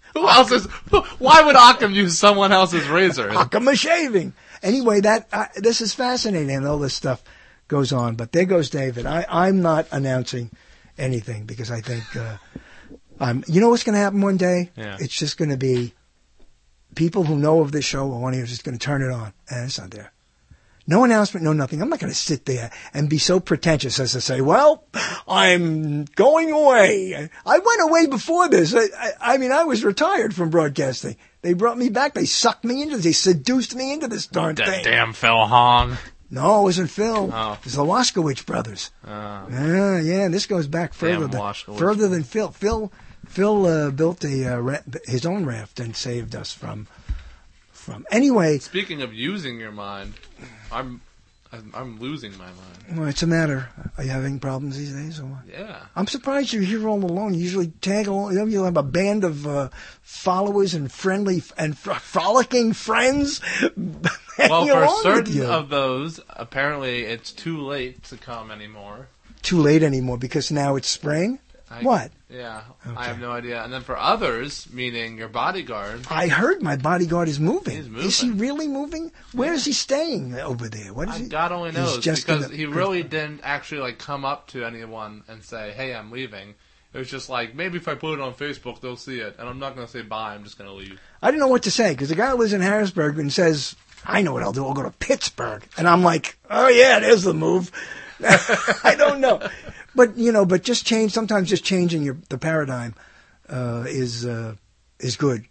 Why would Occam use someone else's razor? Occam was shaving. Anyway, this is fascinating, and all this stuff goes on. But there goes David. I'm not announcing anything because I think you know what's going to happen one day? Yeah. It's just going to be people who know of this show are just going to turn it on, and it's not there. No announcement, no nothing. I'm not going to sit there and be so pretentious as to say, well, I'm going away. I went away before this. I mean, I was retired from broadcasting. They brought me back. They sucked me into this. They seduced me into this darn thing. That damn Phil Hong. No, it wasn't Phil. Oh. It was the Waskowicz brothers. Oh. Yeah, this goes back further than Phil. Phil built his own raft and saved us from. Anyway. Speaking of using your mind, I'm losing my mind. What's the matter? Are you having problems these days or what? Yeah. I'm surprised you're here all alone. You usually tag along. You'll have a band of followers and friendly and frolicking friends. Well, for certain of those, apparently it's too late to come anymore. Too late anymore because now it's spring? What? Yeah, okay. I have no idea. And then for others, meaning your bodyguard. I heard my bodyguard is moving. He's moving. Is he really moving? Where is he staying over there? What is he? God only knows, because he really didn't actually come up to anyone and say, hey, I'm leaving. It was just like, maybe if I put it on Facebook, they'll see it. And I'm not going to say bye, I'm just going to leave. I didn't know what to say, because the guy lives in Harrisburg and says, I know what I'll do. I'll go to Pittsburgh. And I'm like, oh, yeah, there's the move. I don't know. But, but sometimes just changing the paradigm is good.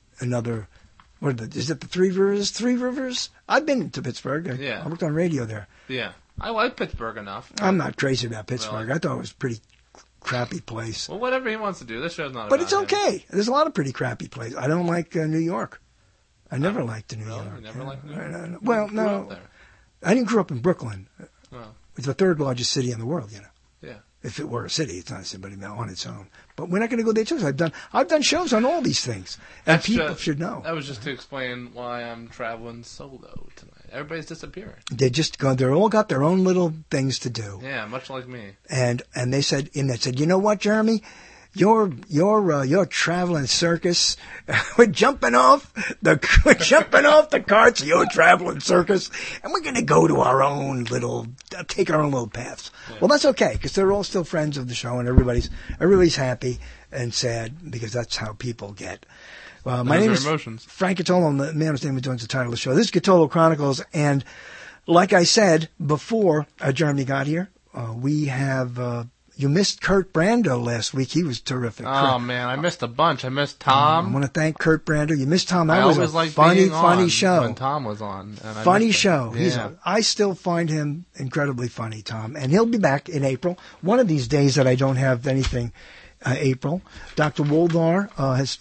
Is it the Three Rivers? Three Rivers? I've been to Pittsburgh. Yeah. I worked on radio there. Yeah. I like Pittsburgh enough. I'm not crazy about Pittsburgh. Really? I thought it was a pretty crappy place. Well, whatever he wants to do. This show's not But about it's okay. him. There's a lot of pretty crappy places. I don't like New York. I never liked New York. You never liked New York? Well, no. I didn't grow up in Brooklyn. Oh. It's the third largest city in the world, Yeah. If it were a city, it's not a city, but on its own. But we're not going to go there too. I've done shows on all these things, and people should know. That was just to explain why I'm traveling solo tonight. Everybody's disappearing. They're all got their own little things to do. Yeah, much like me. And they said, you know what, Jeremy? Your traveling circus. We're jumping off the carts of your traveling circus, and we're going to go to take our own little paths. Yeah. Well, that's okay because they're all still friends of the show, and everybody's happy and sad because that's how people get. Well, my name is Frank Cottolo. I'm the man whose name is the title of the show. This is Cottolo Chronicles, and like I said before, Jeremy got here, we have. You missed Kurt Brando last week. He was terrific. Oh, man, I missed a bunch. I missed I Tom. want to thank Kurt Brando. You missed Tom. That I was always a liked funny being on show. when Tom was on. And I Funny missed it. show. Yeah. I still find him incredibly funny, Tom. And he'll be back in April. One of these days that I don't have anything, April. Dr. Woldar,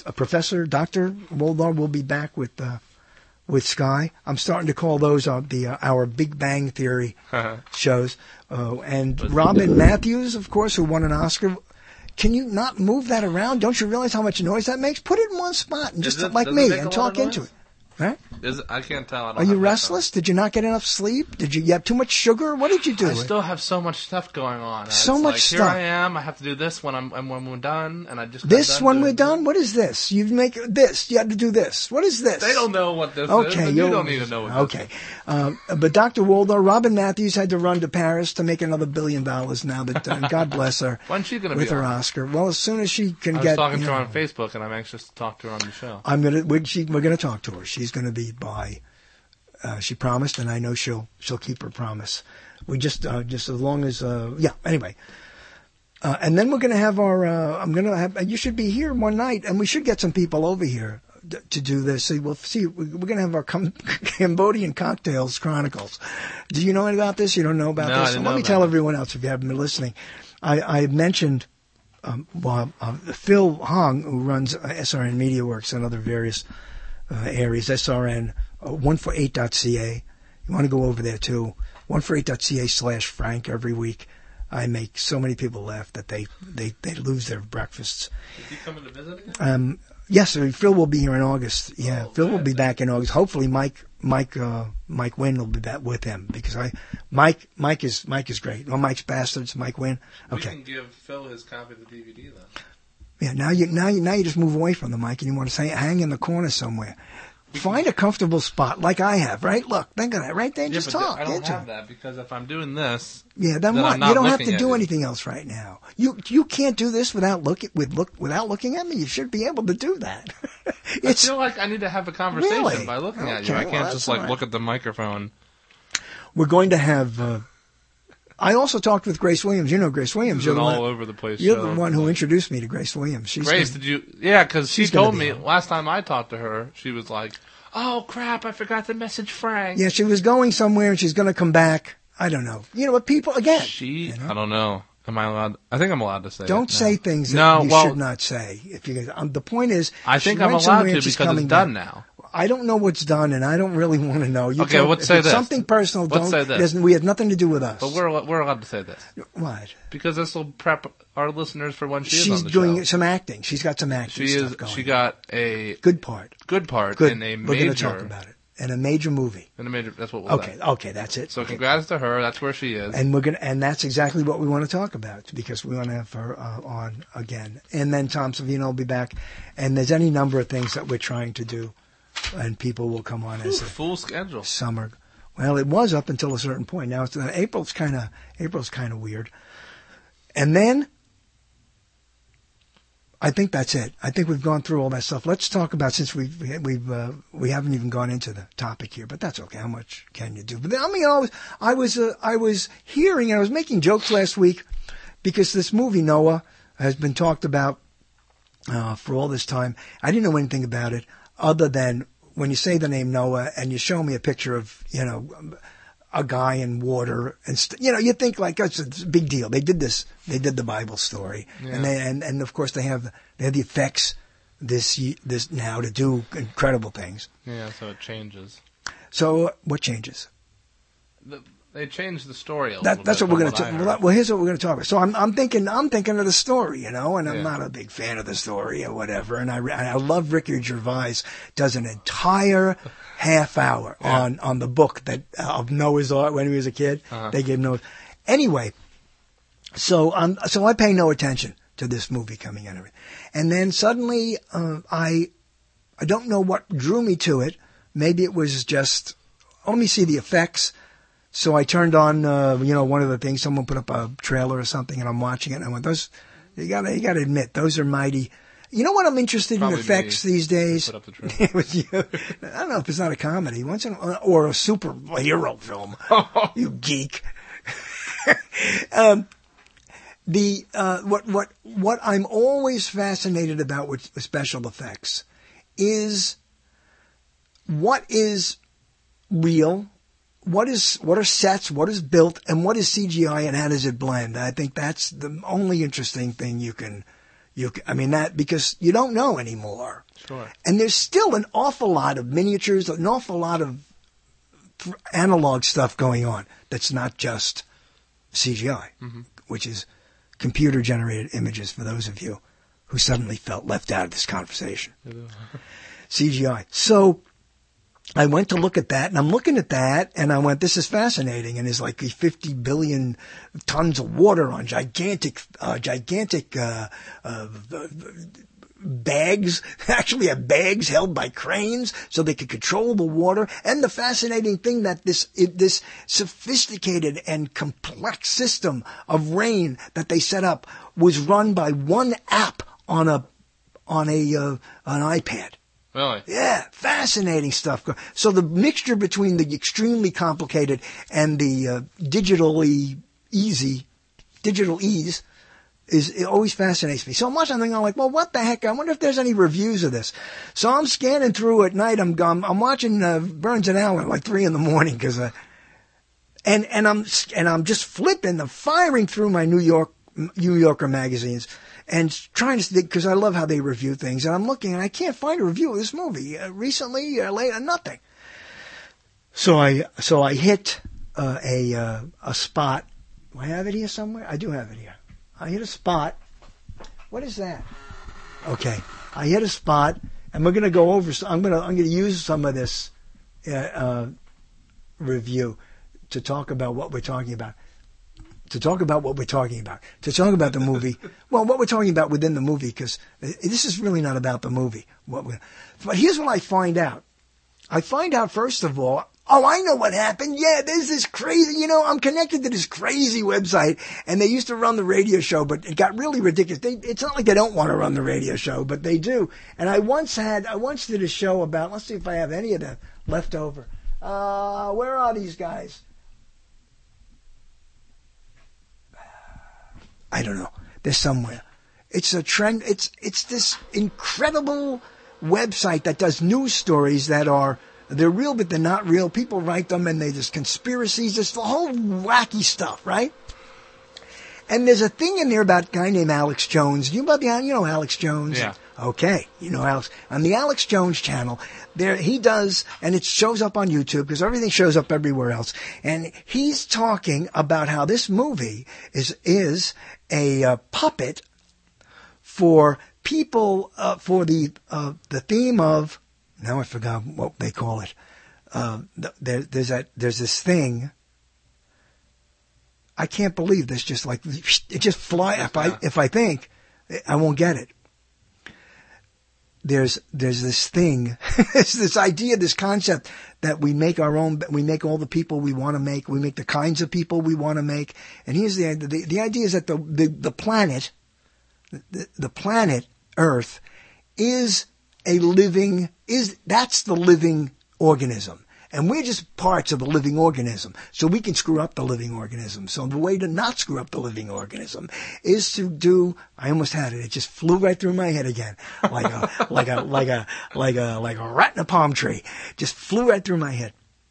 Dr. Woldar will be back with Sky. I'm starting to call those our Big Bang Theory shows. And Robin Matthews, of course, who won an Oscar. Can you not move that around? Don't you realize how much noise that makes? Put it in one spot and just like me and talk into it. Right? I can't tell. Are you restless? Did you not get enough sleep? Did you have too much sugar? What did you do? I still have so much stuff going on. So much stuff. Here I am. I have to do this when we're done, and I just when we're done. What is this? You make this. You have to do this. What is this? They don't know what this is. Okay, You don't need to know what this is. But Dr. Woldar, Robin Matthews had to run to Paris to make another $1 billion now that God bless her. When's she going to with be her on? Oscar? Well, as soon as she can I get. was talking to her on Facebook, and I'm anxious to talk to her on the show. We're gonna talk to her. She's gonna be by. She promised, and I know she'll keep her promise. We just as long as Anyway, and then we're gonna have our. You should be here one night, and we should get some people over here to do this. We're gonna have our Cambodian Cocktails Chronicles. Do you know anything about this? You don't know about this? Let me tell everyone else if you haven't been listening. I mentioned Phil Hong, who runs SRN MediaWorks and other various areas. SRN 148.ca. You want to go over there too. 148.ca/Frank every week. I make so many people laugh that they lose their breakfasts. Is he coming to visit again? Yes, Phil will be here in August. Yeah, Phil will be back in August. Hopefully, Mike Wynn will be back with him because Mike is great. Well, Mike's Bastards, Mike Wynn. Okay. We can give Phil his copy of the DVD then. Yeah, now you just move away from the mic and you want to hang in the corner somewhere. Find a comfortable spot like I have, right? Look, think of that right there. Just talk. I don't have that because if I'm doing this, then what? You don't have to do anything else right now. You can't do this without looking at me. You should be able to do that. I feel like I need to have a conversation really? by looking at you. I can't just look at the microphone. We're going to have. I also talked with Grace Williams. You know Grace Williams. You're all over the place. You're the one who introduced me to Grace Williams. Grace, did you? Yeah, because she told me last time I talked to her, she was like, "Oh crap, I forgot to message Frank." Yeah, she was going somewhere and she's going to come back. I don't know. But people again. I don't know. Am I allowed? I think I'm allowed to say. Don't say things that you should not say. If you, the point is, I think I'm allowed to because it's done now. I don't know what's done, and I don't really want to know. Let's say this. Something personal. Let's say this. We have nothing to do with us. But we're allowed to say this. What? Because this will prep our listeners for when she's on the doing show. some acting. She's got some acting stuff going. She got a good part. In a major. We're going to talk about it. In a major movie. That's what we'll say. Okay, that's it. So congrats to her. That's where she is. And that's exactly what we want to talk about because we want to have her on again. And then Tom Savino will be back. And there's any number of things that we're trying to do. And people will come on as a full schedule. Summer. Well, it was up until a certain point. Now April's kind of weird. And then I think that's it. I think we've gone through all that stuff. Let's talk about since we haven't even gone into the topic here, but that's okay. How much can you do? But I was hearing and I was making jokes last week because this movie Noah has been talked about for all this time. I didn't know anything about it. Other than when you say the name Noah and you show me a picture of, a guy in water and, you think like that's a big deal. They did the Bible story and of course they have the effects this now to do incredible things. Yeah. So it changes. So what changes? They changed the story a little bit. That's what we're going to talk. Well, here's what we're going to talk about. So I'm thinking of the story, and I'm not a big fan of the story or whatever. And I love Ricky Gervais does an entire half hour on the book of Noah's Ark when he was a kid. Uh-huh. They gave Noah. Anyway, so I pay no attention to this movie coming out of it, and then suddenly I don't know what drew me to it. Maybe it was just let me see the effects. So I turned on, one of the things, someone put up a trailer or something and I'm watching it and I went, you gotta admit, those are mighty. You know what I'm interested in effects these days? Put up the trailer. It was you. I don't know if it's not a comedy, or a superhero film. You geek. what I'm always fascinated about with special effects is what is real, what are sets, what is built, and what is CGI, and how does it blend. I think that's the only interesting thing because you don't know anymore. Sure. And there's still an awful lot of miniatures, an awful lot of analog stuff going on that's not just CGI, which is computer-generated images for those of you who suddenly felt left out of this conversation. CGI. So I went to look at that, and I'm looking at that, and I went, this is fascinating. And there's like 50 billion tons of water on gigantic bags, actually have bags held by cranes so they could control the water. And the fascinating thing that this sophisticated and complex system of rain that they set up was run by one app on an iPad. Really? Yeah, fascinating stuff. So the mixture between the extremely complicated and the digital ease it always fascinates me. So I'm watching something, I'm like, well, what the heck? I wonder if there's any reviews of this. So I'm scanning through at night. I'm watching Burns and Allen at like 3 a.m. because and I'm just flipping, firing through my New Yorker magazines and trying to, because I love how they review things. And I'm looking, and I can't find a review of this movie recently, later, nothing. So I hit a spot. Do I have it here somewhere? I do have it here. I hit a spot. What is that? Okay, I hit a spot, and we're going to go over. I'm going to use some of this review to talk about what we're talking about. To talk about the movie. Well, what we're talking about within the movie, because this is really not about the movie. But here's what I find out. I find out, first of all, I know what happened. Yeah, there's this crazy, I'm connected to this crazy website, and they used to run the radio show, but it got really ridiculous. It's not like they don't want to run the radio show, but they do. And I once did a show about, let's see if I have any of them left over. Where are these guys? I don't know. They're somewhere. It's a trend. It's this incredible website that does news stories they're real, but they're not real. People write them, and there's conspiracies. There's the whole wacky stuff, right? And there's a thing in there about a guy named Alex Jones. You know Alex Jones? Yeah. Okay. You know Alex. On the Alex Jones channel, he does, and it shows up on YouTube because everything shows up everywhere else. And he's talking about how this movie is a puppet for people, for the theme of, now I forgot what they call it. There's this thing. I can't believe this. Just like it just fly. If I think, I won't get it. There's this thing. There's this idea, this concept that we make our own. We make all the people we want to make. We make the kinds of people we want to make. And here's the idea is that the planet, the planet Earth, that's the living organism. And we're just parts of the living organism. So we can screw up the living organism. So the way to not screw up the living organism is to do, I almost had it. It just flew right through my head again. Like a rat in a palm tree. Just flew right through my head.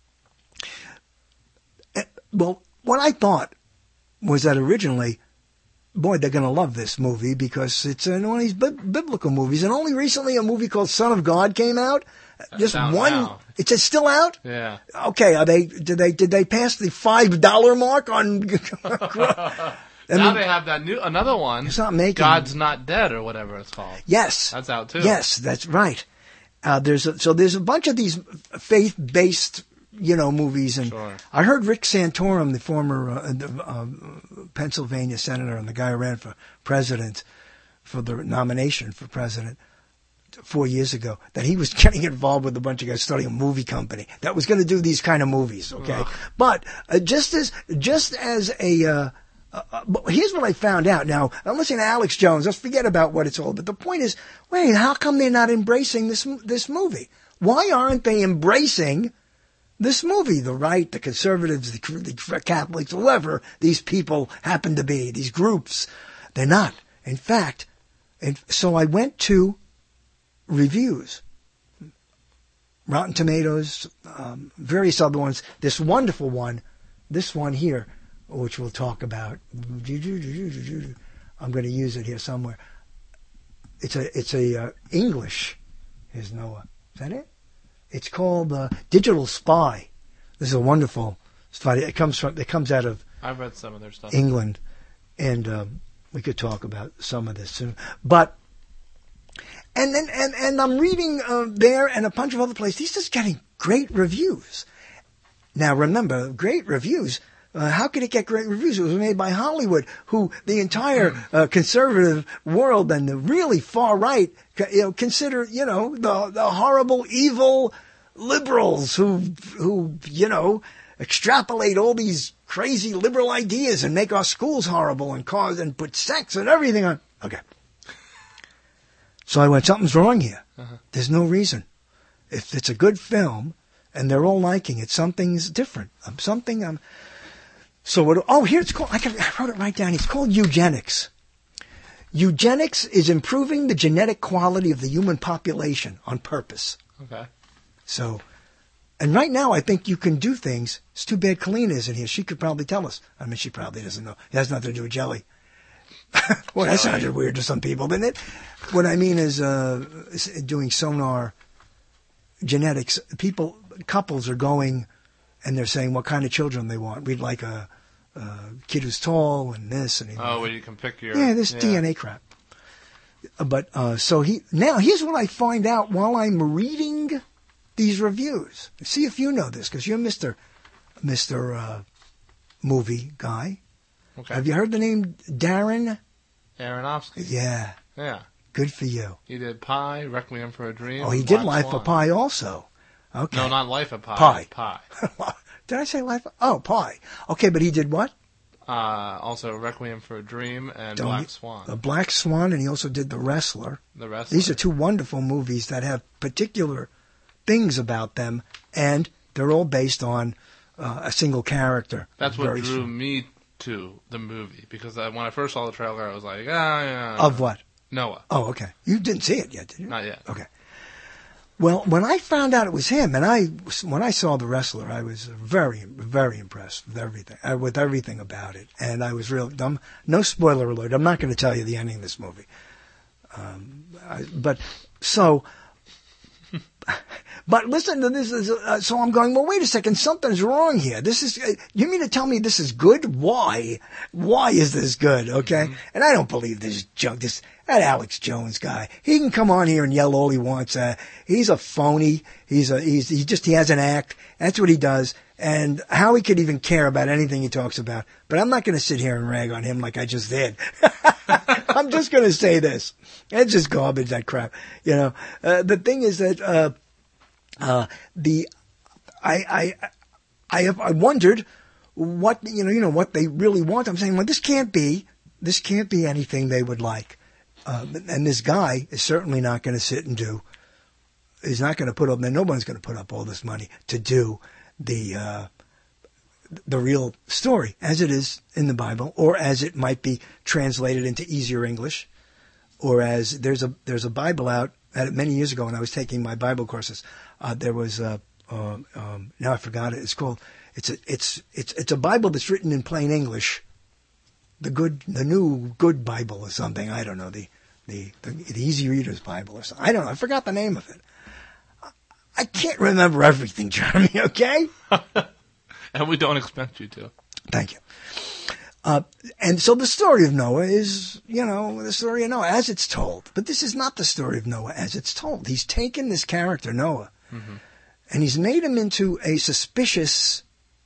Well, what I thought was that originally, boy, they're going to love this movie because it's one of these biblical movies. And only recently a movie called Son of God came out. Just one. Now. It's still out? Yeah. Okay. Did they pass the $5 mark on? Now they have another one. It's not making. God's Not Dead or whatever it's called. Yes. That's out too. Yes, that's right. There's a bunch of these faith-based, movies, and sure. I heard Rick Santorum, the former Pennsylvania senator and the guy who ran for president, for the nomination for president 4 years ago, that he was getting involved with a bunch of guys starting a movie company that was going to do these kind of movies. Okay, but just as a here's what I found out. Now I'm listening to Alex Jones. Let's forget about what it's all about. The point is, wait, how come they're not embracing this movie? Why aren't they embracing this movie. The right, the conservatives, the Catholics, whoever these people happen to be, these groups, they're not. In fact, and so I went to reviews, Rotten Tomatoes, various other ones. This wonderful one, this one here, which we'll talk about. I'm going to use it here somewhere. It's a English. Here's Noah. Is that it? It's called Digital Spy. This is a wonderful study. It comes out of I've read some of their stuff. England, and we could talk about some of this soon. But and I'm reading there and a bunch of other places. He's just getting great reviews. Now remember, great reviews. How could it get great reviews? It was made by Hollywood, who the entire conservative world and the really far right, consider, the horrible, evil liberals who extrapolate all these crazy liberal ideas and make our schools horrible and put sex and everything on. Okay. So I went, something's wrong here. Uh-huh. There's no reason. If it's a good film and they're all liking it, something's different. Here it's called, I wrote it right down. It's called eugenics. Eugenics is improving the genetic quality of the human population on purpose. Okay. So, and right now I think you can do things. It's too bad Colleen isn't here. She could probably tell us. I mean, she probably doesn't know. It has nothing to do with jelly. Well, that sounded weird to some people, didn't it? What I mean is doing sonar genetics. Couples are going and they're saying what kind of children they want. We'd like a kid who's tall and this and where you can pick your DNA crap. But now here's what I find out while I'm reading these reviews. See if you know this, because you're Mr. Movie guy. Okay. Have you heard the name Darren Aronofsky? Yeah. Yeah. Good for you. He did Pi, Requiem for a Dream. Oh, he did Life of Pi also. Okay. No, not Life of Pi. Pi. Did I say Life of... Oh, Pi. Okay, but he did what? Also Requiem for a Dream and Black Swan. The Black Swan, and he also did The Wrestler. The Wrestler. These are two wonderful movies that have particular things about them, and they're all based on a single character. That's what drew me to the movie, because when I first saw the trailer, I was like, Of what? Noah. Oh, okay. You didn't see it yet, did you? Not yet. Okay. Well, when I found out it was him, and when I saw The Wrestler, I was very, very impressed with everything about it, and I was real dumb. No spoiler alert. I'm not going to tell you the ending of this movie. But listen to this. So I'm going, well, wait a second. Something's wrong here. This is, you mean to tell me this is good? Why? Why is this good? Okay. Mm-hmm. And I don't believe this junk, that Alex Jones guy. He can come on here and yell all he wants. He's a phony. He has an act. That's what he does. And how he could even care about anything he talks about. But I'm not going to sit here and rag on him like I just did. I'm just going to say this. It's just garbage, that crap. The thing is that, I wondered what what they really want. I'm saying, well, this can't be anything they would like. And this guy is certainly not going to sit and he's not going to put up, and no one's going to put up all this money to do the real story as it is in the Bible, or as it might be translated into easier English, or as there's a Bible out many years ago when I was taking my Bible courses. There was now I forgot it. It's called it's a Bible that's written in plain English. The new good Bible or something. I don't know, the Easy Reader's Bible or something. I don't know. I forgot the name of it. I can't remember everything, Jeremy. Okay. And we don't expect you to. Thank you. And so the story of Noah is, the story of Noah as it's told. But this is not the story of Noah as it's told. He's taken this character, Noah, mm-hmm. and he's made him into a suspicious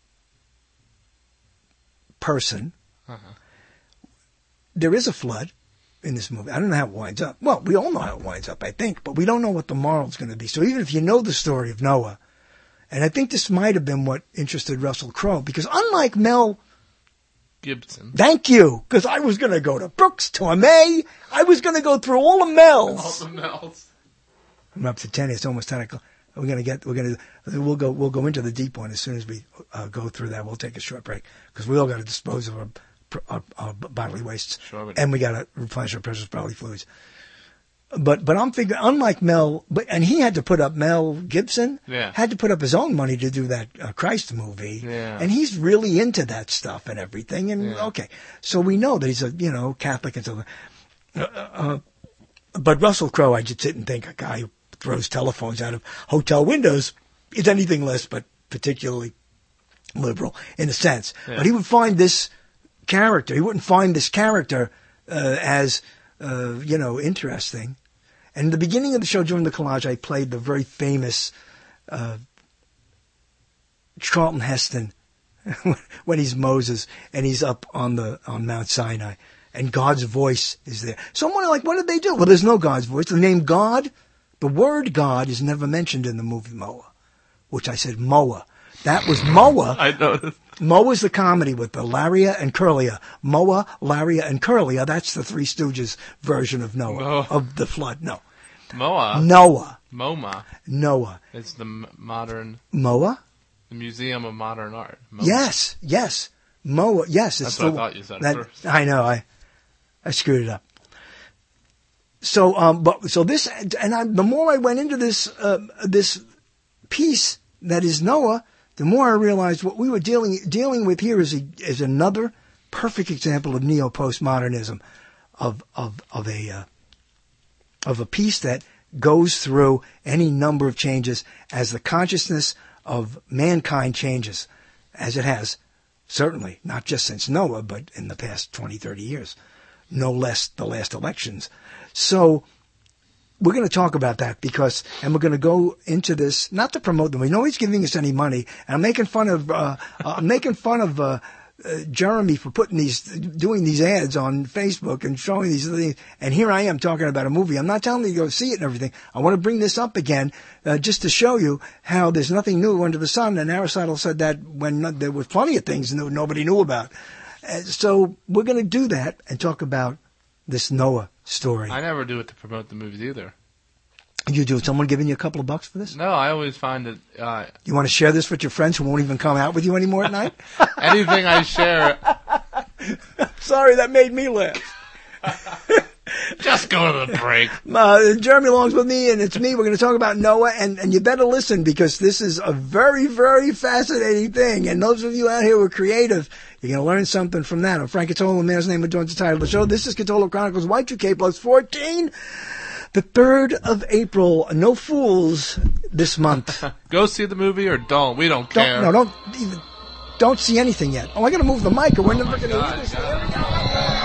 person. Uh-huh. There is a flood in this movie. I don't know how it winds up. Well, we all know how it winds up, I think, but we don't know what the moral's going to be. So even if you know the story of Noah, and I think this might have been what interested Russell Crowe, because unlike Mel Gibson. Thank you, because I was going to go to Brooks, Torme. I was going to go through all the Mels. All the Mels. I'm up to 10. It's almost 10 o'clock. We'll go into the deep one as soon as we go through that. We'll take a short break because we all got to dispose of our bodily wastes, and we got to replenish our precious bodily fluids. But I'm thinking, unlike Mel, and he had to put up, Mel Gibson had to put up his own money to do that Christ movie, and he's really into that stuff and everything. And okay, so we know that he's a Catholic and so. But Russell Crowe, I just didn't think a guy who throws telephones out of hotel windows is anything less but particularly liberal in a sense. Yeah. But he would find this character. He wouldn't find this character as interesting. And in the beginning of the show, during the collage, I played the very famous Charlton Heston when he's Moses and he's up on Mount Sinai, and God's voice is there. So I'm wondering, what did they do? Well, there's no God's voice. The name God, the word God, is never mentioned in the movie Moa, which I said Moa. That was Moa. I know. Moa's the comedy with the Laria and Curlia. Moa, Laria, and Curlia. That's the Three Stooges version of Noah, of the flood. No. Moa? Noah. MoMA. Noah. It's the modern... Moa? The Museum of Modern Art. MoMA. Yes. Moa, yes. That's what I thought you said at first. I know, I screwed it up. So, the more I went into this piece that is Noah, the more I realized what we were dealing with here is another perfect example of neo-postmodernism, of a piece that goes through any number of changes as the consciousness of mankind changes, as it has, certainly, not just since Noah, but in the past 20, 30 years, no less the last elections. So we're going to talk about that and we're going to go into this, not to promote them. We know he's giving us any money, and I'm making fun of Jeremy for doing these ads on Facebook and showing these things. And here I am talking about a movie. I'm not telling you to go see it and everything. I want to bring this up again, just to show you how there's nothing new under the sun. And Aristotle said that when there was plenty of things nobody knew about. So we're going to do that and talk about this Noah story. I never do it to promote the movies either. You do? Someone giving you a couple of bucks for this? No, I always find that... you want to share this with your friends who won't even come out with you anymore at night? Anything I share... Sorry, that made me laugh. Just go to the break. Jeremy Long's with me, and it's me. We're going to talk about Noah, and you better listen, because this is a very, very fascinating thing. And those of you out here who are creative, you're going to learn something from that. I'm Frank Catolo, the man's name adorns the title of the show. This is Catolo Chronicles Y2K plus 14. The 3rd of April. No fools this month. Go see the movie or don't. We don't care. Don't see anything yet. Oh, I got to move the mic, or we're never going to hear this. There we go.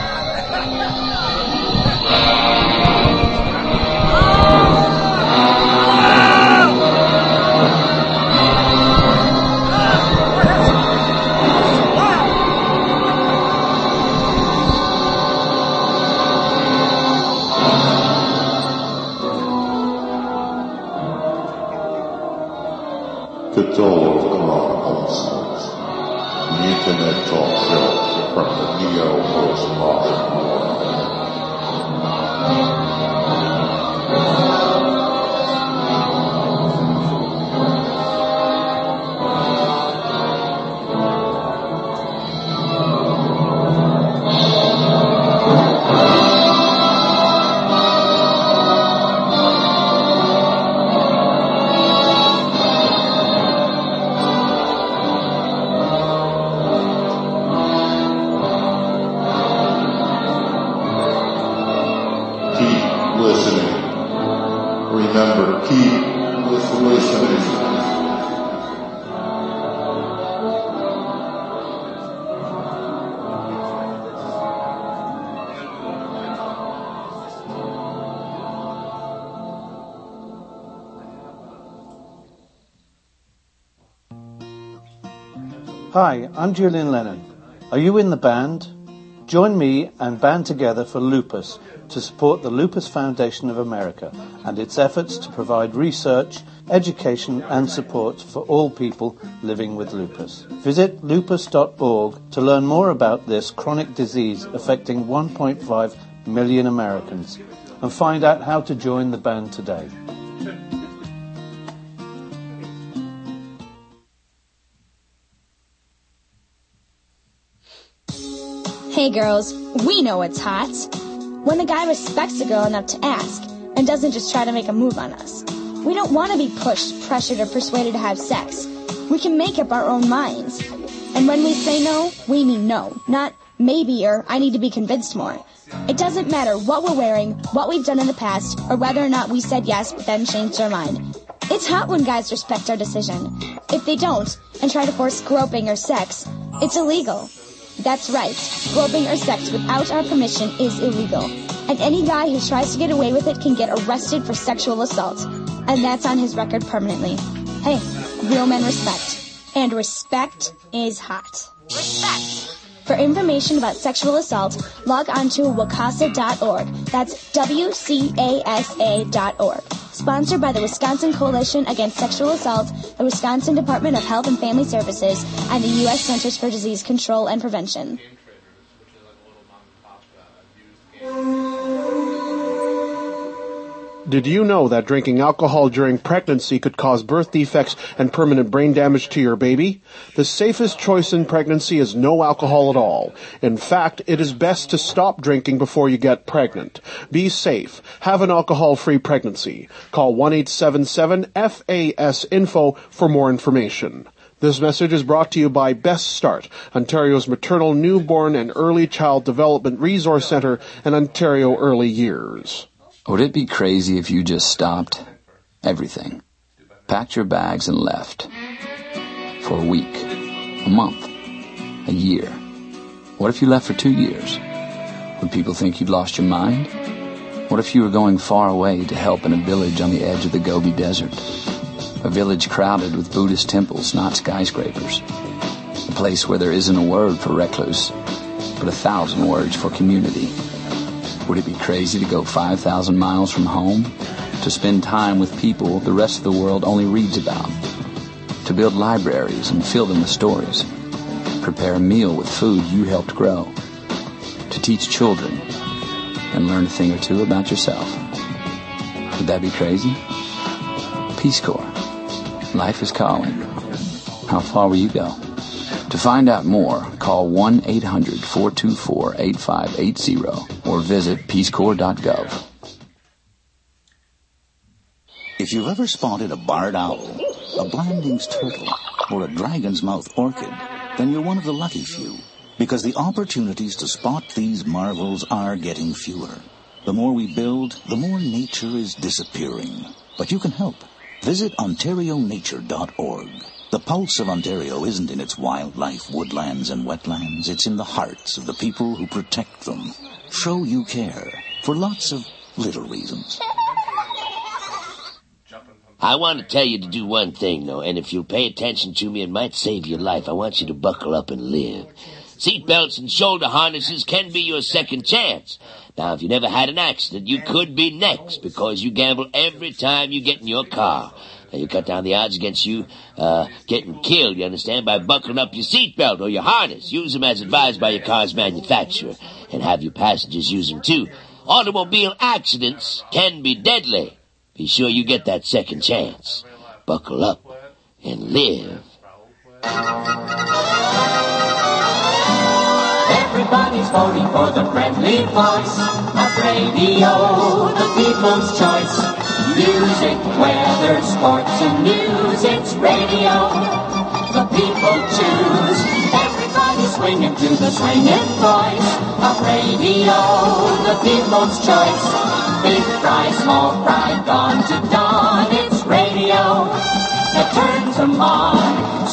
Catolo Chronicles, the internet talk show from the neo-postmodern world. Remember, keep listening. Hi, I'm Julian Lennon. Are you in the band? Join me and band together for Lupus to support the Lupus Foundation of America and its efforts to provide research, education and support for all people living with lupus. Visit lupus.org to learn more about this chronic disease affecting 1.5 million Americans and find out how to join the band today. Hey girls, we know it's hot. When a guy respects a girl enough to ask and doesn't just try to make a move on us. We don't want to be pushed, pressured, or persuaded to have sex. We can make up our own minds. And when we say no, we mean no, not maybe or I need to be convinced more. It doesn't matter what we're wearing, what we've done in the past, or whether or not we said yes but then changed our mind. It's hot when guys respect our decision. If they don't, and try to force groping or sex, it's illegal. That's right. Groping or sex without our permission is illegal. And any guy who tries to get away with it can get arrested for sexual assault. And that's on his record permanently. Hey, real men respect. And respect is hot. Respect. For information about sexual assault, log on to wcasa.org. That's WCASA.org. Sponsored by the Wisconsin Coalition Against Sexual Assault, the Wisconsin Department of Health and Family Services, and the U.S. Centers for Disease Control and Prevention. Did you know that drinking alcohol during pregnancy could cause birth defects and permanent brain damage to your baby? The safest choice in pregnancy is no alcohol at all. In fact, it is best to stop drinking before you get pregnant. Be safe. Have an alcohol-free pregnancy. Call 1-877-FAS-INFO for more information. This message is brought to you by Best Start, Ontario's maternal, newborn, and early child development resource centre and Ontario Early Years. Would it be crazy if you just stopped everything, packed your bags and left for a week, a month, a year? What if you left for 2 years? Would people think you'd lost your mind? What if you were going far away to help in a village on the edge of the Gobi Desert? A village crowded with Buddhist temples, not skyscrapers. A place where there isn't a word for recluse, but 1,000 words for community. Would it be crazy to go 5,000 miles from home? To spend time with people the rest of the world only reads about? To build libraries and fill them with stories? Prepare a meal with food you helped grow? To teach children and learn a thing or two about yourself? Would that be crazy? Peace Corps. Life is calling. How far will you go? To find out more, call 1-800-424-8580 or visit peacecorps.gov. If you've ever spotted a barred owl, a Blanding's turtle, or a dragon's mouth orchid, then you're one of the lucky few, because the opportunities to spot these marvels are getting fewer. The more we build, the more nature is disappearing. But you can help. Visit OntarioNature.org. The pulse of Ontario isn't in its wildlife, woodlands, and wetlands. It's in the hearts of the people who protect them. Show you care for lots of little reasons. I want to tell you to do one thing, though, and if you'll pay attention to me, it might save your life. I want you to buckle up and live. Seatbelts and shoulder harnesses can be your second chance. Now, if you never had an accident, you could be next, because you gamble every time you get in your car. Now, you cut down the odds against you getting killed, you understand, by buckling up your seatbelt or your harness. Use them as advised by your car's manufacturer, and have your passengers use them too. Automobile accidents can be deadly. Be sure you get that second chance. Buckle up and live. Everybody's voting for the friendly voice of radio, the people's choice. Music, weather, sports, and news, it's radio. The people choose. Everybody's swinging to the swinging voice of radio, the people's choice. Big fry, small fry, dawn to dawn, it's radio that turns them on.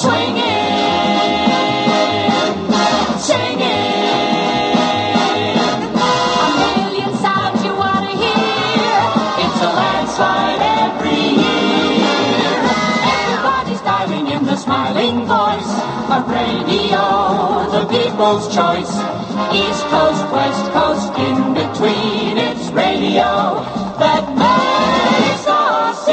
Swinging, singing. A million sounds you want to hear. It's a landslide every year. Everybody's diving in the smiling voice of radio, the people's choice. East Coast, West Coast, in between, it's radio that makes us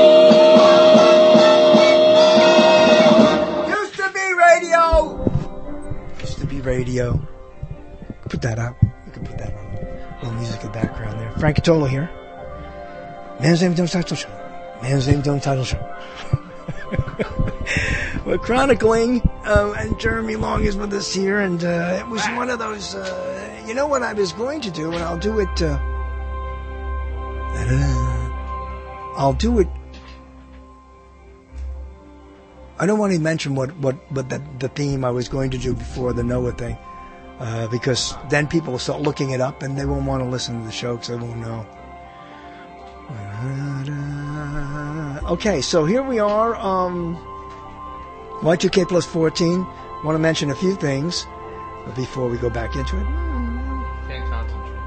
see. Used to be radio. Used to be radio. Put that up. You can put that on. A little music in the background there. Frank Cottolo here. Man's Name Don't Title Show. Man's Name Don't Title Show. We're chronicling, and Jeremy Long is with us here, and it was one of those, you know what I was going to do, and I'll do it. I'll do it. I don't want to mention what the theme I was going to do before the Noah thing, because then people will start looking it up and they won't want to listen to the show because they won't know. Okay, so here we are. Y2K plus 14. Want to mention a few things before we go back into it. Can't concentrate.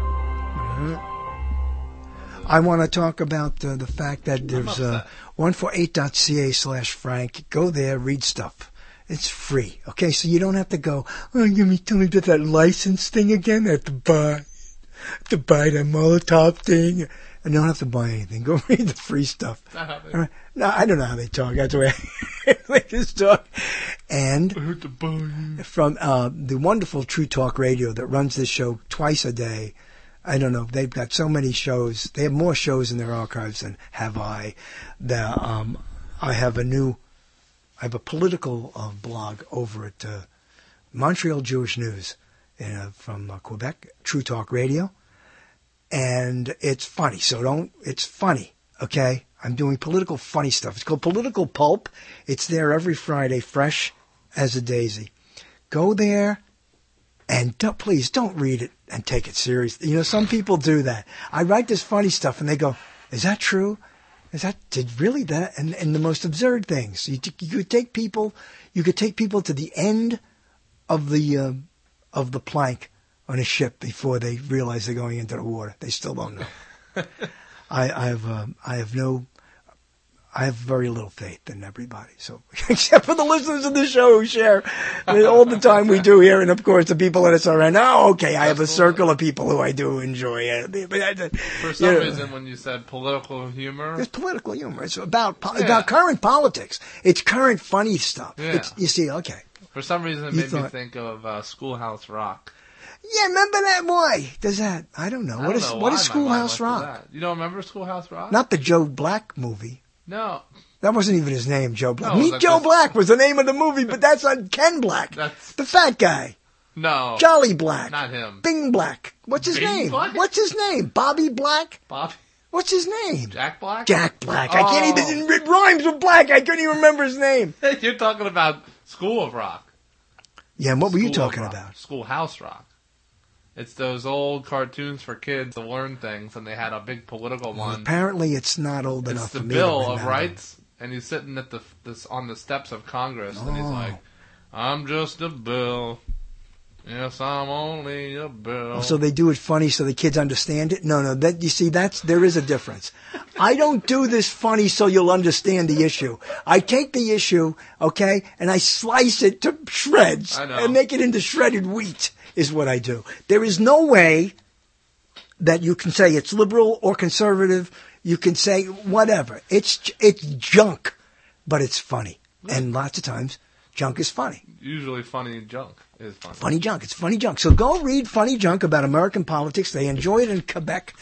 I want to talk about the fact that there's 148.ca/Frank. Go there, read stuff. It's free. Okay, so you don't have to go, oh, you tell me about that license thing again? I have to buy that Molotov thing. And you don't have to buy anything. Go read the free stuff. Right. No, I don't know how they talk. That's the way they just talk. And from the wonderful True Talk Radio that runs this show twice a day. I don't know. They've got so many shows. They have more shows in their archives than have I. I have a political blog over at Montreal Jewish News from Quebec, True Talk Radio. And it's funny. It's funny, okay? I'm doing political funny stuff. It's called Political Pulp. It's there every Friday, fresh as a daisy. Go there and please don't read it and take it seriously. You know, some people do that. I write this funny stuff and they go, is that true? Really that? And the most absurd things. You could take people to the end of the plank on a ship before they realize they're going into the water. They still don't know. I have very little faith in everybody. So, except for the listeners of the show who share all the time we do here, and of course the people that are around. Oh, okay, I have a circle of people who I do enjoy it. For some reason, when you said political humor, it's political humor. It's about current politics. It's current funny stuff. Yeah. You see, okay. For some reason, it made me think of Schoolhouse Rock. Yeah, remember that? Why does that? I don't know. What is Schoolhouse Rock? You don't remember Schoolhouse Rock? Not the Joe Black movie. No. That wasn't even his name, Joe Black. No, Meet Joe Black was the name of the movie, but that's not Ken Black. That's the fat guy. No. Jolly Black. Not him. Bing Black. What's his name? Black? What's his name? Bobby Black? Bobby. What's his name? Jack Black? Jack Black. I can't even, it rhymes with Black. I couldn't even remember his name. You're talking about School of Rock. Yeah, and what were you talking about? Schoolhouse Rock. It's those old cartoons for kids to learn things, and they had a big political one. Apparently, it's not old enough for me. It's the Bill of Rights, and he's sitting at on the steps of Congress, and he's like, "I'm just a bill. Yes, I'm only a bill." Oh, so they do it funny so the kids understand it? No. That you see, there is a difference. I don't do this funny so you'll understand the issue. I take the issue, okay, and I slice it to shreds and make it into shredded wheat. Is what I do. There is no way that you can say it's liberal or conservative. You can say whatever. It's junk, but it's funny. And lots of times, junk is funny. Usually funny junk is funny. Funny junk. It's funny junk. So go read funny junk about American politics. They enjoy it in Quebec.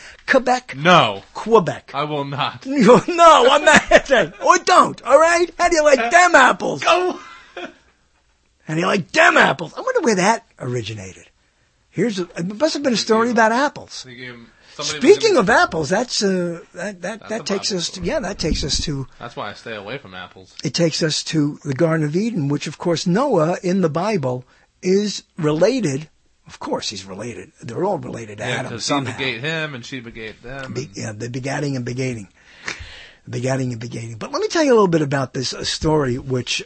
No. Quebec. I will not. No, I'm not. Or don't, all right? How do you like them apples? Go. And you like them apples. I wonder where that originated. It must have been a story about apples. Speaking of apples, that takes us to. That's why I stay away from apples. It takes us to the Garden of Eden, which of course Noah in the Bible is related. Of course, he's related. They're all related to Adam somehow. He begat him, and she begat them. The begatting and begating. But let me tell you a little bit about this story, which.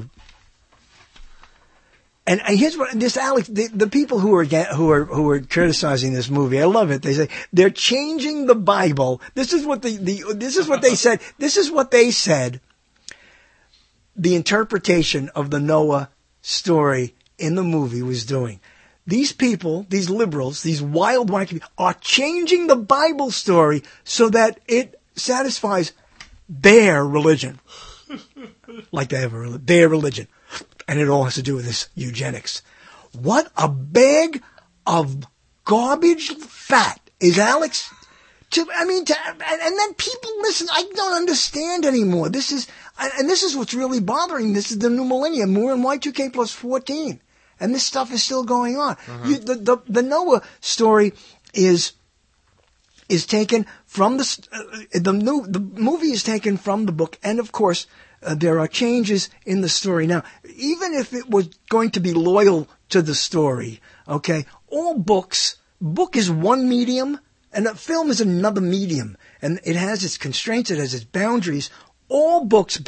And here's what Alex, the people who are criticizing this movie, I love it. They say they're changing the Bible. This is what this is what they said. This is what they said. The interpretation of the Noah story in the movie was doing. These people, these liberals, these wild people, are changing the Bible story so that it satisfies their religion, like they have their religion. And it all has to do with this eugenics. What a bag of garbage fat is Alex. And then people listen. I don't understand anymore. This is what's really bothering. This is the new millennium. More in Y2K plus 14. and this stuff is still going on. The Noah story is taken from the movie is taken from the book, and of course there are changes in the story. Now, even if it was going to be loyal to the story, okay, all book is one medium, and a film is another medium, and it has its constraints, it has its boundaries. All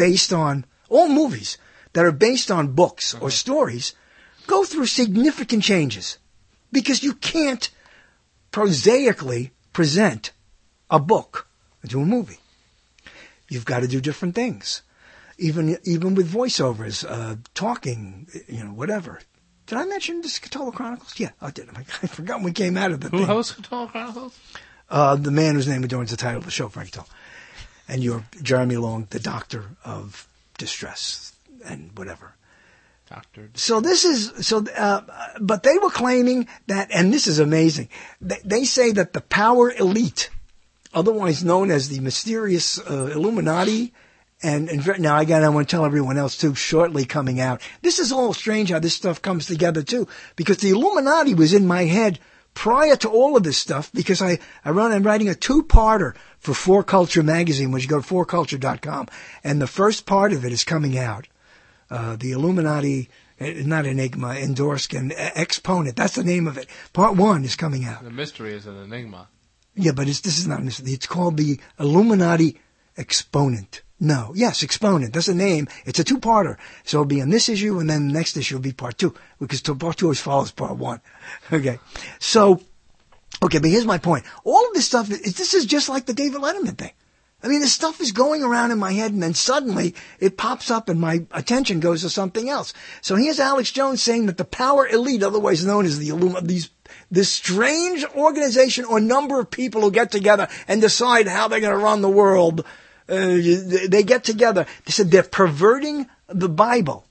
movies that are based on books or stories go through significant changes, because you can't prosaically present a book into a movie. You've got to do different things, even with voiceovers, talking, whatever. Did I mention the Cthulhu Chronicles? Yeah, I did. I forgot when we came out of the thing. Who hosts Cthulhu Chronicles? The man whose name adorns the title of the show, Frank Tull. And you're Jeremy Long, the Doctor of Distress and whatever. So this is but they were claiming that, and this is amazing. They say that the power elite, otherwise known as the mysterious Illuminati, and now I want to tell everyone else too, shortly coming out. This is all strange how this stuff comes together too, because the Illuminati was in my head prior to all of this stuff, because I'm writing a 2-parter for 4Culture magazine, which you go to 4culture.com, and the first part of it is coming out. The Illuminati, not Enigma, Endorsk, and Exponent. That's the name of it. Part 1 is coming out. The mystery is an enigma. Yeah, but this is not a mystery. It's called the Illuminati Exponent. No, yes, Exponent. That's the name. It's a 2-parter. So it'll be in this issue, and then the next issue will be part 2, because part 2 always follows part 1. Okay. So, but here's my point. All of this stuff, this is just like the David Letterman thing. I mean, this stuff is going around in my head, and then suddenly it pops up and my attention goes to something else. So here's Alex Jones saying that the power elite, otherwise known as this strange organization or number of people who get together and decide how they're going to run the world, they get together. They said they're perverting the Bible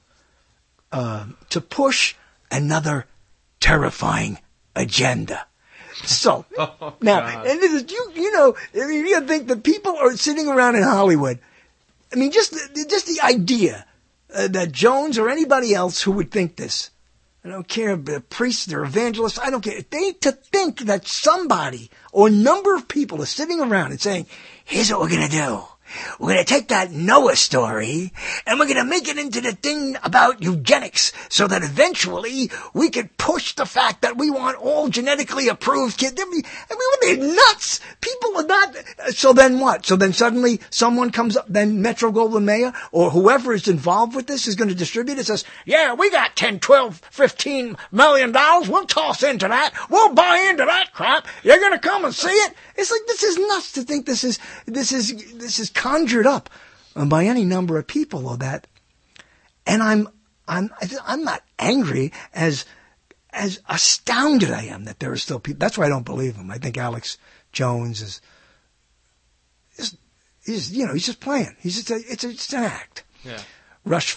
to push another terrifying agenda. So, now, and this is, you think that people are sitting around in Hollywood. I mean, just the idea that Jones or anybody else who would think this, I don't care, priests or evangelists, I don't care. To think that somebody or a number of people are sitting around and saying, here's what we're going to do. We're going to take that Noah story and we're going to make it into the thing about eugenics so that eventually we could push the fact that we want all genetically approved kids. I mean, they're nuts. People are not. So then what? So then suddenly someone comes up, then Metro-Goldwyn-Mayer or whoever is involved with this is going to distribute it, says, yeah, we got 10, 12, $15 million. We'll toss into that. We'll buy into that crap. You're going to come and see it. It's like, this is nuts to think this is conjured up by any number of people or that. And I'm not angry as astounded I am that there are still people. That's why I don't believe him. I think Alex Jones is he's just playing. It's an act. Yeah. Rush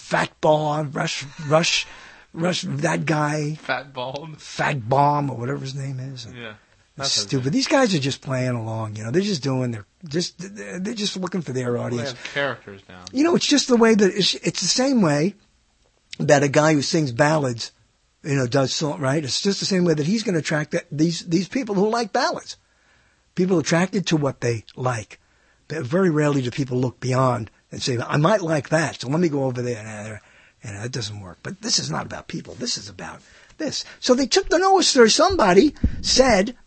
that guy. Fat Bomb or whatever his name is. Yeah. That's stupid. These guys are just playing along, They're just doing they're just looking for their audience. They have characters now. It's just the way that it's the same way that a guy who sings ballads, does song, right? It's just the same way that he's going to attract these people who like ballads. People attracted to what they like. But very rarely do people look beyond and say, I might like that, so let me go over there. And that doesn't work. But this is not about people. This is about this. So they took the Noah story. Somebody said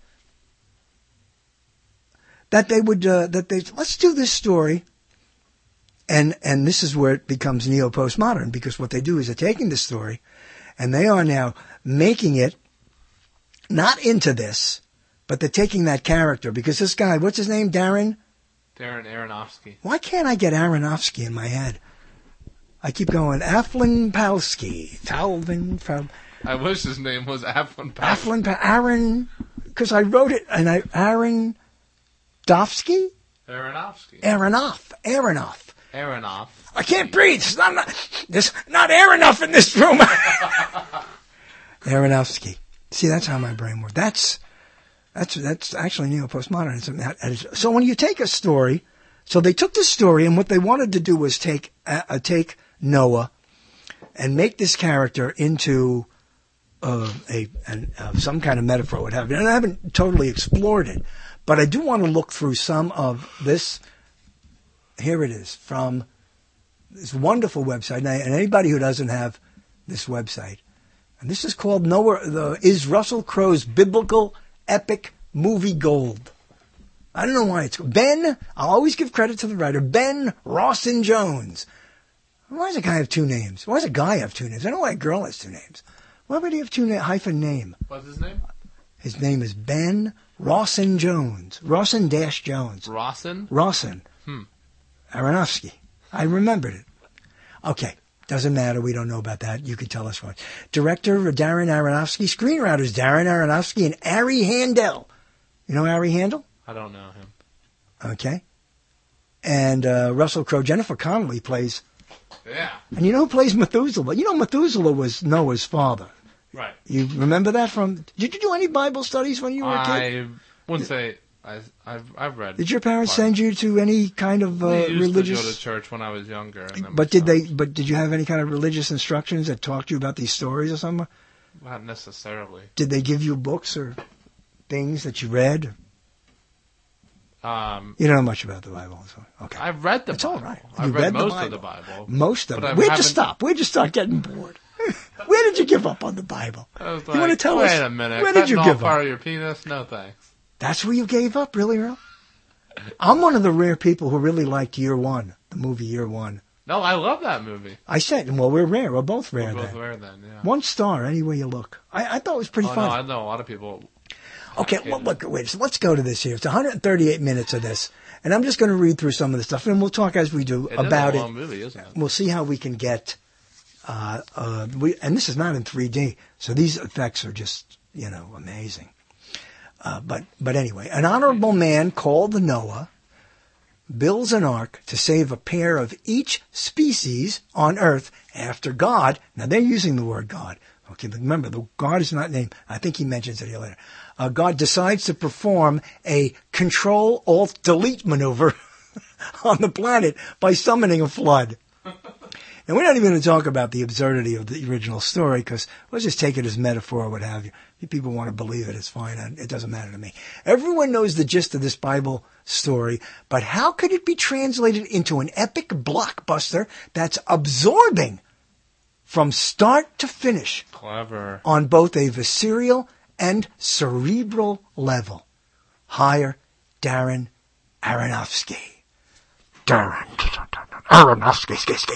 that they would, let's do this story. And this is where it becomes neo-postmodern, because what they do is they're taking this story and they are now making it not into this, but they're taking that character, because this guy, what's his name? Darren Aronofsky. Why can't I get Aronofsky in my head? I keep going, Aflin Palsky. I wish his name was Aflin Palsky. Aaron, because I wrote it, and Aaron Dofsky? Aronoff. I can't breathe. There's not air enough in this room. Aronofsky. See, that's how my brain works. That's actually neo-postmodernism. So when you take a story, so they took this story, and what they wanted to do was take Noah and make this character into some kind of metaphor, what have you. And I haven't totally explored it, but I do want to look through some of this. Here it is from this wonderful website, and anybody who doesn't have this website, and this is called is Russell Crowe's Biblical Epic Movie Gold. I don't know why it's Ben. I'll always give credit to the writer, Ben Rawson Jones. Why does a guy have two names? Why does a guy have two names? I know why a girl has two names. Why would he have hyphen name? What's his name? His name is Ben Rawson Jones. Rawson-Jones. Rawson? Rawson. Aronofsky. I remembered it. Okay. Doesn't matter. We don't know about that. You could tell us what. Director Darren Aronofsky. Screenwriters Darren Aronofsky and Ari Handel. You know Ari Handel? I don't know him. Okay. And Russell Crowe. Jennifer Connelly plays. Yeah. And you know who plays Methuselah? You know Methuselah was Noah's father. Right. You remember that from... Did you do any Bible studies when you were a kid? I wouldn't say... I've read. Did your parents send you to any kind of religious... We used to go to church when I was younger. And then but did you have any kind of religious instructions that talked to you about these stories or something? Not necessarily. Did they give you books or things that you read? You don't know much about the Bible. So. Okay. I've read the Bible. All right. I've read most of the Bible. Most of it. Where'd you stop? Where'd you start getting bored? Where did you give up on the Bible? I was you want to tell us? Wait a minute. Where did you give part up? of your penis? No thanks. That's where you gave up, really, Earl? I'm one of the rare people who really liked Year One, the movie Year One. No, I love that movie. I said, well, we're rare. We're both rare. We're both rare then, yeah. 1 star, any way you look. I thought it was pretty fun. No, I know a lot of people. Okay, look, wait. So let's go to this here. It's 138 minutes of this, and I'm just going to read through some of the stuff, and we'll talk as we do about it. It's a long movie, isn't it? We'll see how we can get. And this is not in 3D, so these effects are just amazing. But anyway, an honorable man called Noah builds an ark to save a pair of each species on earth after God. Now they're using the word God. Okay, but remember, the God is not named. I think he mentions it here later. God decides to perform a Control-Alt-Delete maneuver on the planet by summoning a flood. And we're not even going to talk about the absurdity of the original story because let's just take it as metaphor or what have you. If people want to believe it, it's fine. And it doesn't matter to me. Everyone knows the gist of this Bible story, but how could it be translated into an epic blockbuster that's absorbing from start to finish? Clever. On both a visceral and cerebral level. Hire Darren Aronofsky. Darren Aronofsky.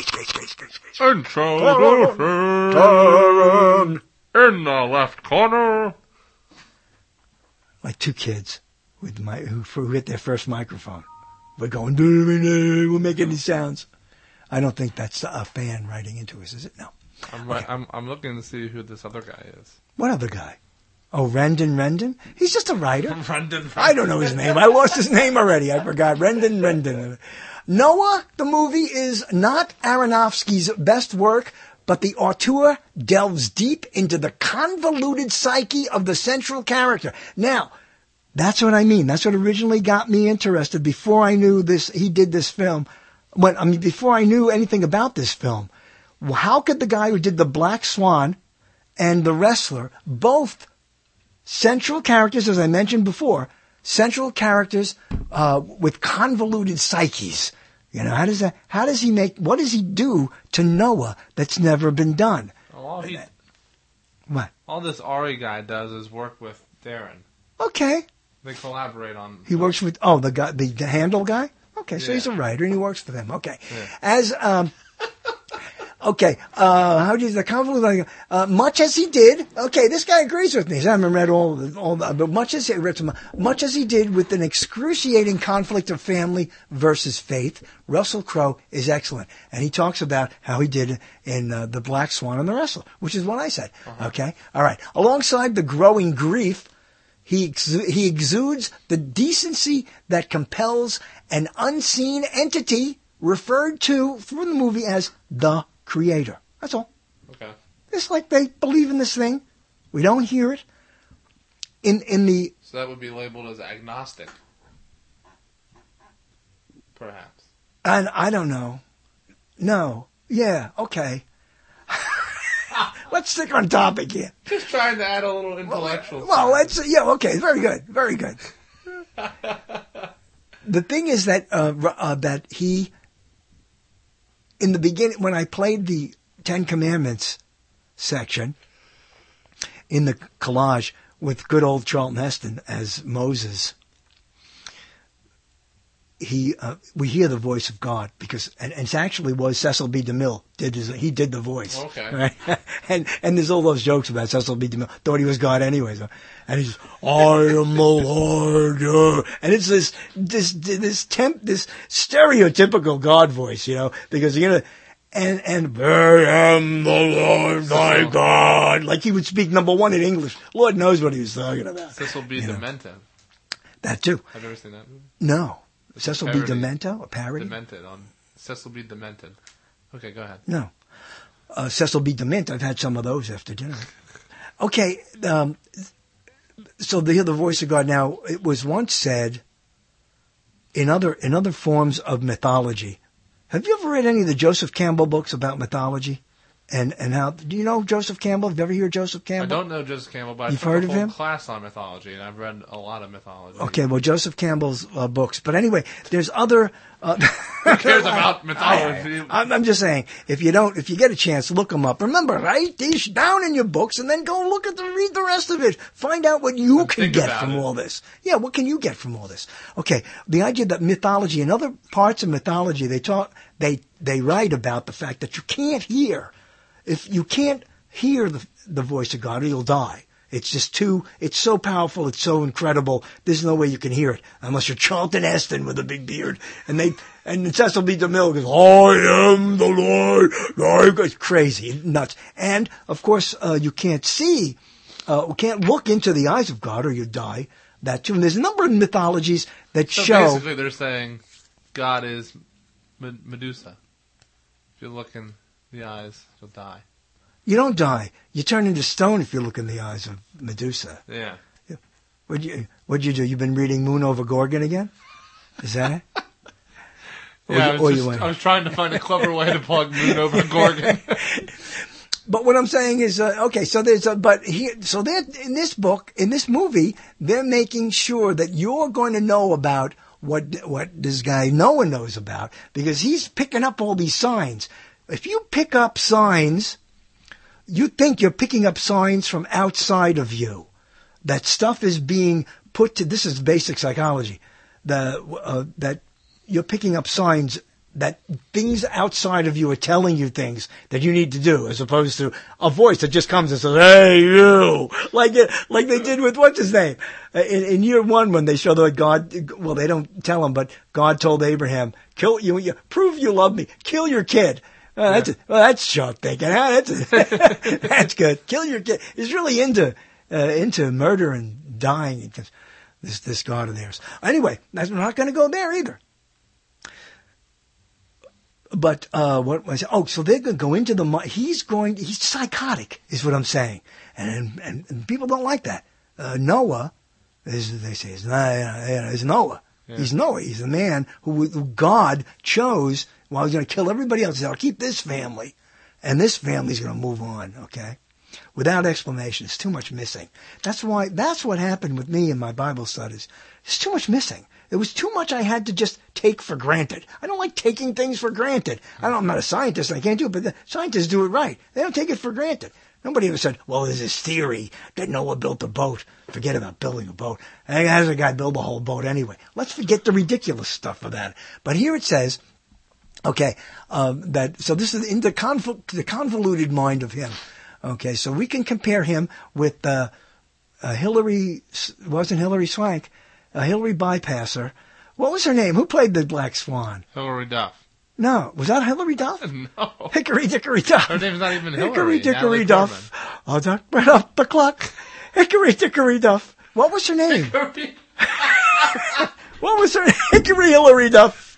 Darren in the left corner. Like two kids who hit their first microphone. We're going, we'll make any sounds. I don't think that's a fan writing into us, is it? No. I'm looking to see who this other guy is. What other guy? Oh, Rendon? He's just a writer. Rendon. I don't know his name. I lost his name already. I forgot. Rendon. Noah, the movie, is not Aronofsky's best work, but the auteur delves deep into the convoluted psyche of the central character. Now, that's what I mean. That's what originally got me interested before I knew this. He did this film. Before I knew anything about this film. How could the guy who did The Black Swan and The Wrestler, both central characters, as I mentioned before, central characters with convoluted psyches. What does he do to Noah that's never been done? What? All this Ari guy does is work with Darren. Okay. They collaborate on... He works with, the Handel guy? Okay, so he's a writer and he works for them. Okay. Yeah. How do you the convoluted? Much as he did. Okay, this guy agrees with me. I haven't read all but much as he did with an excruciating conflict of family versus faith, Russell Crowe is excellent, and he talks about how he did in The Black Swan and The Wrestler, which is what I said. Uh-huh. Okay, all right. Alongside the growing grief, he exudes the decency that compels an unseen entity referred to through the movie as the Creator. That's all. Okay. It's like they believe in this thing. We don't hear it. So that would be labeled as agnostic. Perhaps. And I don't know. No. Yeah. Okay. let's stick on topic here. Just trying to add a little intellectual. Well, okay, very good, very good. The thing is that that he, in the beginning, when I played the Ten Commandments section in the collage with good old Charlton Heston as Moses, we hear the voice of God because, and it actually was Cecil B. DeMille he did the voice. Okay. Right? and there's all those jokes about Cecil B. DeMille, thought he was God anyway. So, and he's, I am the Lord. And it's this stereotypical God voice, because, and I am the Lord thy God. Like he would speak number one in English. Lord knows what he was talking about. Cecil B. Demented. That too. Have you ever seen that movie? No. Cecil B. Demento, a parody? Demented on Cecil B. Demented. Okay, go ahead. No. Cecil B. Dement, I've had some of those after dinner. Okay, so they hear the voice of God. Now, it was once said in other forms of mythology. Have you ever read any of the Joseph Campbell books about mythology? And how, do you know Joseph Campbell? Have you ever heard Joseph Campbell? I don't know Joseph Campbell, but You've I heard took of a whole him? class on mythology, and I've read a lot of mythology. Okay, well, Joseph Campbell's books. But anyway, there's other... Who cares about mythology? I'm just saying, if you get a chance, look them up. Remember, write these down in your books and then go read the rest of it. Find out what you can get from all this. Yeah, what can you get from all this? Okay, the idea that mythology, in other parts of mythology, they write about the fact that you can't hear. If you can't hear the voice of God, you'll die. It's just it's so powerful, it's so incredible, there's no way you can hear it, unless you're Charlton Heston with a big beard, and Cecil B. DeMille goes, I am the Lord, it's crazy, nuts. And, of course, you can't can't look into the eyes of God or you die, that too. And there's a number of mythologies that show... basically they're saying God is Medusa. If you look in the eyes, you'll die. You don't die. You turn into stone if you look in the eyes of Medusa. Yeah. What'd you do? You've been reading Moon over Gorgon again? Is that it? I was trying to find a clever way to plug Moon over Gorgon. But what I'm saying is, okay, so in this book, in this movie, they're making sure that you're going to know about what this guy Noah knows about, because he's picking up all these signs. If you pick up signs, you think you're picking up signs from outside of you. That stuff is being put to, this is basic psychology, that you're picking up signs that things outside of you are telling you things that you need to do, as opposed to a voice that just comes and says, hey, you, like they did with, what's his name? In year one, when they show that God, well, they don't tell him, but God told Abraham, prove you love me, kill your kid. That's sharp thinking. That's good. Kill your kid. He's really into murder and dying. This God of theirs. Anyway, I'm not going to go there either. But what was? Oh, so they're going to go into the. He's psychotic, is what I'm saying, and people don't like that. Noah, they say, is Noah. Yeah. He's Noah. He's the man who God chose. Well, he's going to kill everybody else. He said, I'll keep this family, and this family's going to move on. Okay, without explanation. It's too much missing. That's what happened with me in my Bible studies. There's too much missing. It was too much I had to just take for granted. I don't like taking things for granted. I'm not a scientist and I can't do it, but the scientists do it right. They don't take it for granted. Nobody ever said, well, there's this theory that Noah built a boat. Forget about building a boat. And how's a guy build a whole boat anyway? Let's forget the ridiculous stuff of that. But here it says, okay, so this is in the convoluted mind of him. Okay, so we can compare him with Hillary Swank, Hillary Bypasser. What was her name? Who played the Black Swan? Hillary Duff. No, was that Hillary Duff? No. Hickory Dickory Duff. Her name's not even Hillary. Hickory Dickory Duff. I'll duck right up the clock. Hickory Dickory Duff. What was her name? Hickory. What was her name? Hickory Hillary Duff.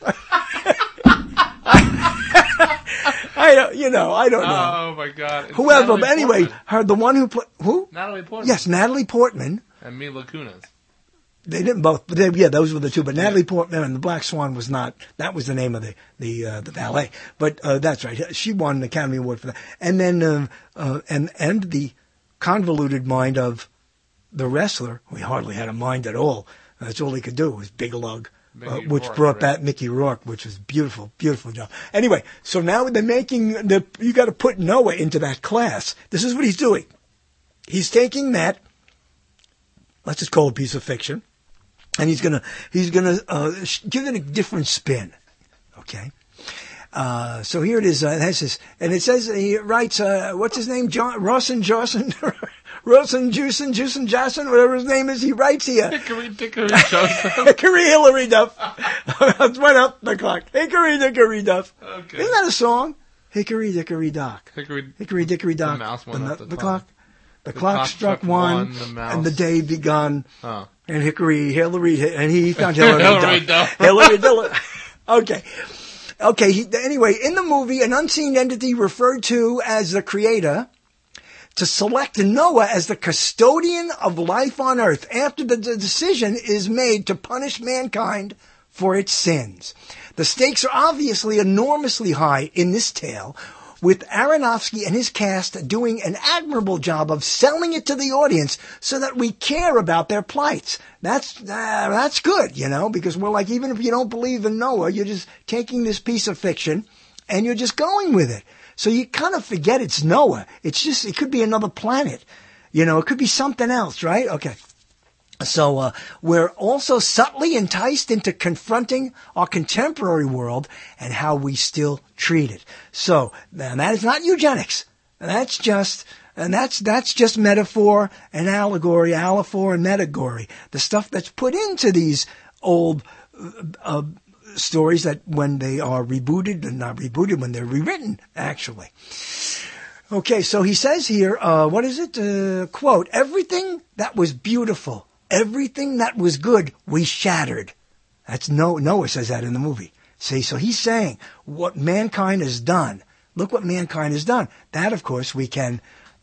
I don't know. Oh my God. It's Whoever, Natalie but anyway, Portman. the one who played, who? Natalie Portman. Yes, Natalie Portman. And Mila Kunis. They didn't both, but those were the two. But Natalie Portman and the Black Swan was not. That was the name of the ballet. But that's right. She won an Academy Award for that. And then and the convoluted mind of the wrestler, who hardly had a mind at all. That's all he could do was big lug, which brought back Mickey Rourke, which was beautiful, beautiful job. Anyway, so now they're making you got to put Noah into that class. This is what he's doing. He's taking that. Let's just call it a piece of fiction. And he's gonna give it a different spin, okay? So here it is. And it says he writes. What's his name? Rawson Jawson, whatever his name is. He writes here. Hickory Dickory Joseph. Hickory Hillary Duff. Went up the clock. Hickory Dickory Duff. Okay. Isn't that a song? Hickory Dickory Dock. Hickory Dickory Dock. The mouse went up the clock. The clock struck one, and the day begun. Oh. And Hillary, and he found Hillary Duff. Hillary Duff. Okay. Anyway, in the movie, an unseen entity referred to as the creator to select Noah as the custodian of life on earth after the decision is made to punish mankind for its sins. The stakes are obviously enormously high in this tale, with Aronofsky and his cast doing an admirable job of selling it to the audience so that we care about their plights. That's good, because we're like, even if you don't believe in Noah, you're just taking this piece of fiction and you're just going with it. So you kind of forget it's Noah. It could be another planet. It could be something else, right? Okay. So we're also subtly enticed into confronting our contemporary world and how we still treat it. So and that is not eugenics. That's just metaphor and allegory, allophor and metagory. The stuff that's put into these old stories that when they are rebooted and not rebooted, when they're rewritten, actually. Okay, so he says here, what is it? Quote, everything that was beautiful, everything that was good, we shattered. That's Noah says that in the movie. See, so he's saying what mankind has done. Look what mankind has done. That, of course, we can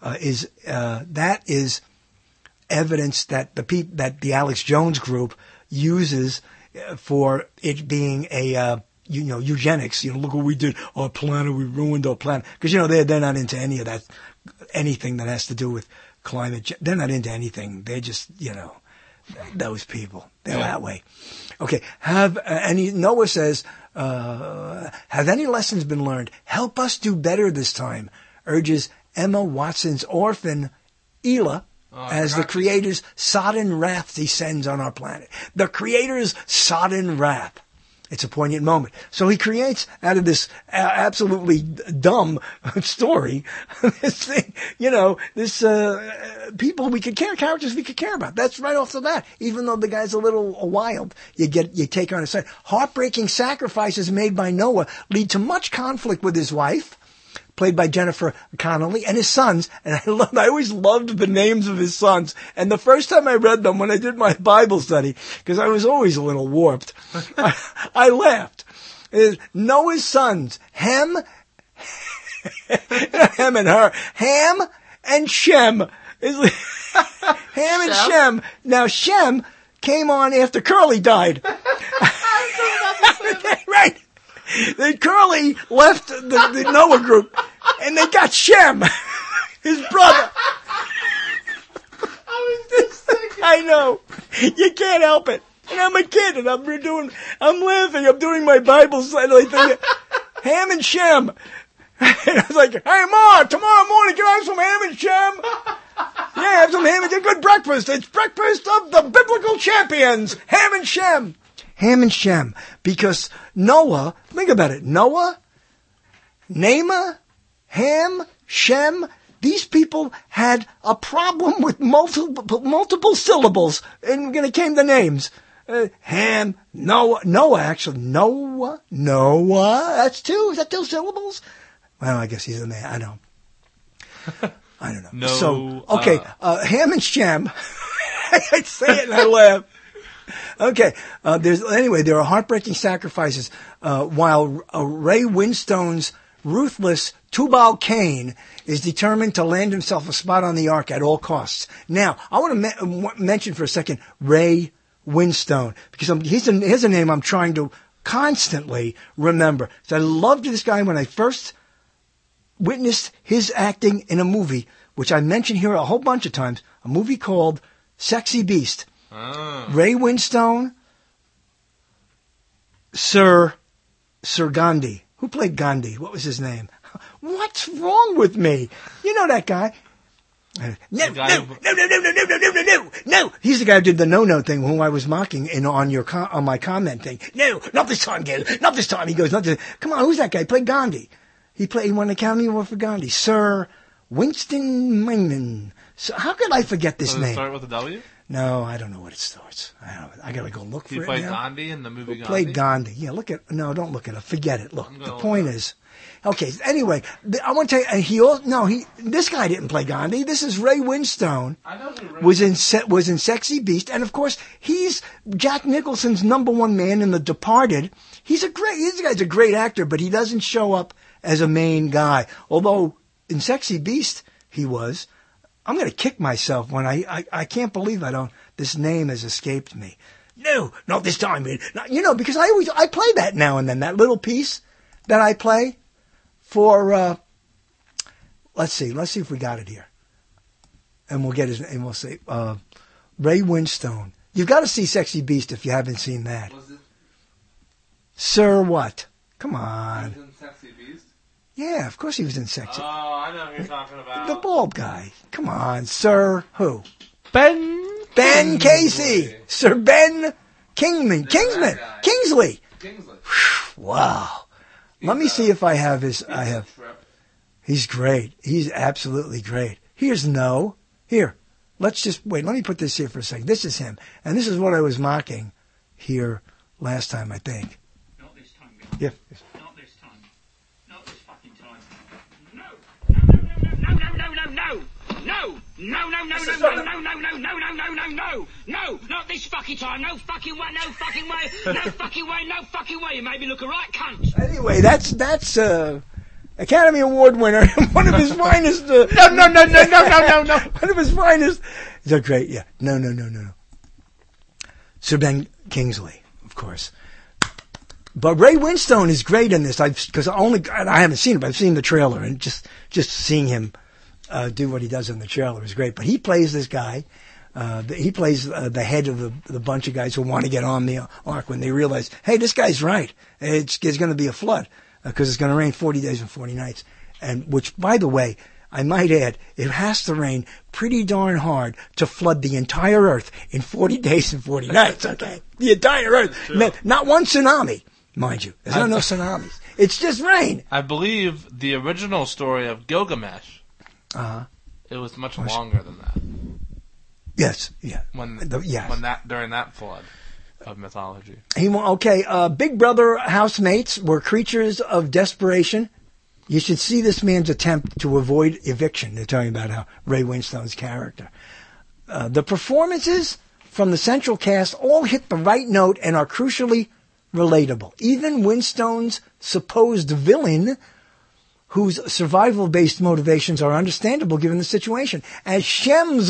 that is evidence that the Alex Jones group uses for it being a eugenics. Look what we did. Our planet, we ruined our planet. Because they're not into any of that, anything that has to do with climate. They're not into anything. They're just those people. They're that way. Okay. Noah says, have any lessons been learned? Help us do better this time, urges Emma Watson's orphan, Ela, as the Creator's sodden wrath descends on our planet. The Creator's sodden wrath. It's a poignant moment. So he creates out of this absolutely dumb story, this thing, this people characters we could care about. That's right off the bat. Even though the guy's a little wild, you take on his side. Heartbreaking sacrifices made by Noah lead to much conflict with his wife, played by Jennifer Connelly, and his sons. And I always loved the names of his sons. And the first time I read them when I did my Bible study, because I was always a little warped, I laughed. Noah's sons, Ham, Ham and her, Ham and Shem. Ham and Shem. Now Shem came on after Curly died. Right. Then Curly left the Noah group, and they got Shem, his brother. I know. You can't help it. And I'm a kid, and I'm laughing. I'm doing my Bible study. Ham and Shem. And I was like, hey, Ma, tomorrow morning, can I have some ham and Shem? Yeah, have some ham and Shem. Good breakfast. It's breakfast of the biblical champions. Ham and Shem. Ham and Shem, because Noah, think about it, Noah, Naamah, Ham, Shem, these people had a problem with multiple syllables, and when it came to names. Ham, Noah, that's two? Is that two syllables? Well, I guess he's a man, I don't know. No. So, okay, Ham and Shem, I say it and I laugh. Okay. There are heartbreaking sacrifices, while Ray Winstone's ruthless Tubal-Cain is determined to land himself a spot on the ark at all costs. Now, I want to mention for a second Ray Winstone, because here's a name I'm trying to constantly remember. So I loved this guy when I first witnessed his acting in a movie, which I mentioned here a whole bunch of times, a movie called Sexy Beast. Ray Winstone, Sir Gandhi. Who played Gandhi? What was his name? What's wrong with me? You know that guy. No. He's the guy who did the no thing, whom I was mocking on my comment thing. No, not this time, Gil. Not this time. He goes, not this. Come on, who's that guy? He played Gandhi. He won the Academy Award for Gandhi. Sir Winston Mangan. So how could I forget this name? Does it start with a W? No, I don't know what it starts. I gotta go look for it. He played Gandhi in the movie Gandhi? Played Gandhi. Yeah, don't look at it. Forget it. Look, the point is, okay, anyway, I want to tell you, this guy didn't play Gandhi. This is Ray Winstone. I know who Ray was in Sexy Beast, and of course, he's Jack Nicholson's number one man in The Departed. This guy's a great actor, but he doesn't show up as a main guy. Although, in Sexy Beast, he was. I'm going to kick myself when I can't believe this name has escaped me. No, not this time, man. Because I play that now and then, that little piece that I play for, let's see if we got it here. And we'll get his name, we'll say, Ray Winstone. You've got to see Sexy Beast if you haven't seen that. Was it? Sir what? Come on. He was in Sexy Beast? Yeah, of course he was in Sexy. Oh, I know who you're talking about. The bald guy. Come on, Sir who? Ben Casey. Sir Ben Kingsley. Wow. Let me see if I have his. He's great. He's absolutely great. Here's No. Here. Let's just wait. Let me put this here for a second. This is him. And this is what I was mocking here last time, I think. Not this time, guys. Yeah. Not this time. Not this fucking time. No, not this fucking time. No fucking way, no fucking way, no fucking way, no fucking way. You made me look a right cunt. Anyway, that's Academy Award winner, one of his finest. No. One of his finest. They're great, yeah. No. Sir Ben Kingsley, of course. But Ray Winstone is great in this. I haven't seen it, but I've seen the trailer, and just seeing him do what he does in the trailer is great. But he plays this guy. He plays the head of the bunch of guys who want to get on the ark when they realize, hey, this guy's right. There's going to be a flood because it's going to rain 40 days and 40 nights. And which, by the way, I might add, it has to rain pretty darn hard to flood the entire Earth in 40 days and 40 nights. Okay, the entire Earth, not one tsunami. Mind you, there's no tsunamis. It's just rain. I believe the original story of Gilgamesh, it was much longer than that. Yes, yeah. During that flood of mythology. Big Brother housemates were creatures of desperation. You should see this man's attempt to avoid eviction. They're talking about how Ray Winstone's character. The performances from the central cast all hit the right note and are crucially relatable. Even Winstone's supposed villain, whose survival-based motivations are understandable given the situation, as Shem's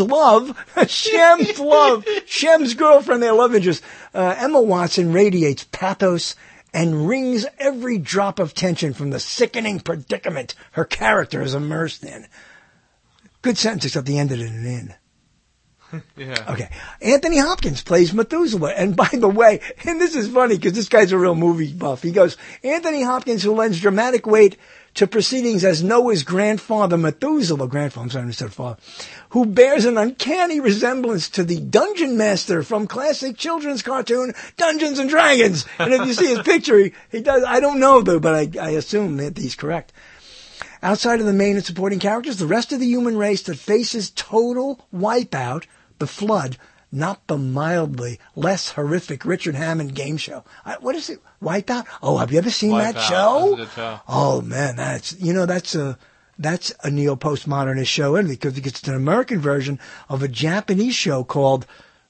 girlfriend, their love interest, Emma Watson radiates pathos and wrings every drop of tension from the sickening predicament her character is immersed in. Good sentence, except the end of it in an in. Yeah. Okay. Anthony Hopkins plays Methuselah. And by the way, and this is funny because this guy's a real movie buff. He goes, Anthony Hopkins, who lends dramatic weight to proceedings as Noah's grandfather, Methuselah, who bears an uncanny resemblance to the dungeon master from classic children's cartoon Dungeons and Dragons. And if you see his picture, he does. I don't know though, but I assume that he's correct. Outside of the main and supporting characters, the rest of the human race that faces total wipeout, the flood, not the mildly less horrific Richard Hammond game show. What is it? Wipeout? Oh, have you ever seen that show? That's a good show. Oh man, that's a neo-postmodernist show, isn't it? Because it's an American version of a Japanese show called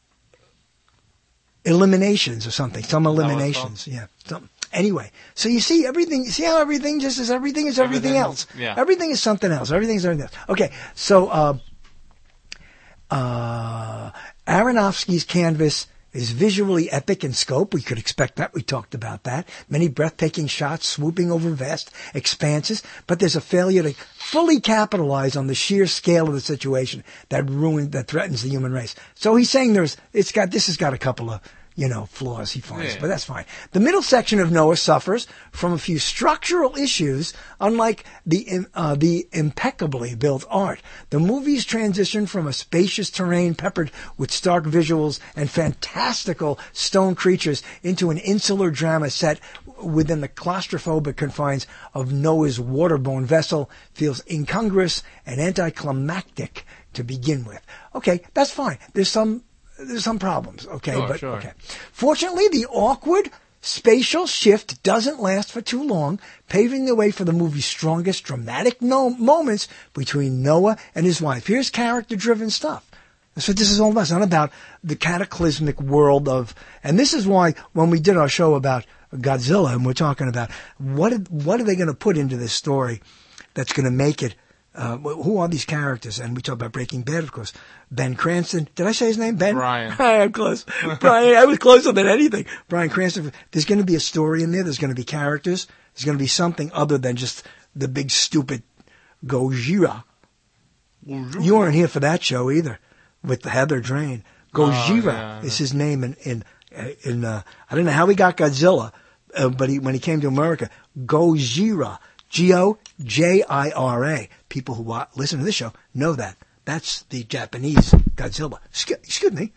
Eliminations or something. Some Eliminations. Yeah. Anyway, so you see everything. You see how everything just is everything is everything else. Yeah. Everything is something else. Everything is everything else. Okay, so Aronofsky's canvas is visually epic in scope. We could expect that. We talked about that. Many breathtaking shots swooping over vast expanses, but there's a failure to fully capitalize on the sheer scale of the situation that threatens the human race. So he's saying this has got a couple of, flaws he finds, but that's fine. The middle section of Noah suffers from a few structural issues, unlike the impeccably built art. The movie's transition from a spacious terrain peppered with stark visuals and fantastical stone creatures into an insular drama set within the claustrophobic confines of Noah's waterborne vessel feels incongruous and anticlimactic to begin with. Okay, that's fine. There's some problems, okay? Sure. Okay. Fortunately, the awkward spatial shift doesn't last for too long, paving the way for the movie's strongest dramatic moments between Noah and his wife. Here's character-driven stuff. That's what this is all about. It's not about the cataclysmic world of... And this is why when we did our show about Godzilla, and we're talking about what are they going to put into this story that's going to make it... who are these characters? And we talk about Breaking Bad, of course. Ben Cranston. Did I say his name? Ben? Brian. I'm close. Brian. I was closer than anything. Brian Cranston. There's going to be a story in there. There's going to be characters. There's going to be something other than just the big stupid Gojira. You weren't here for that show either, with the Heather Drain. Gojira is his name in I don't know how he got Godzilla, but when he came to America, Gojira. Gojira. People who listen to this show know that. That's the Japanese Godzilla. Excuse me.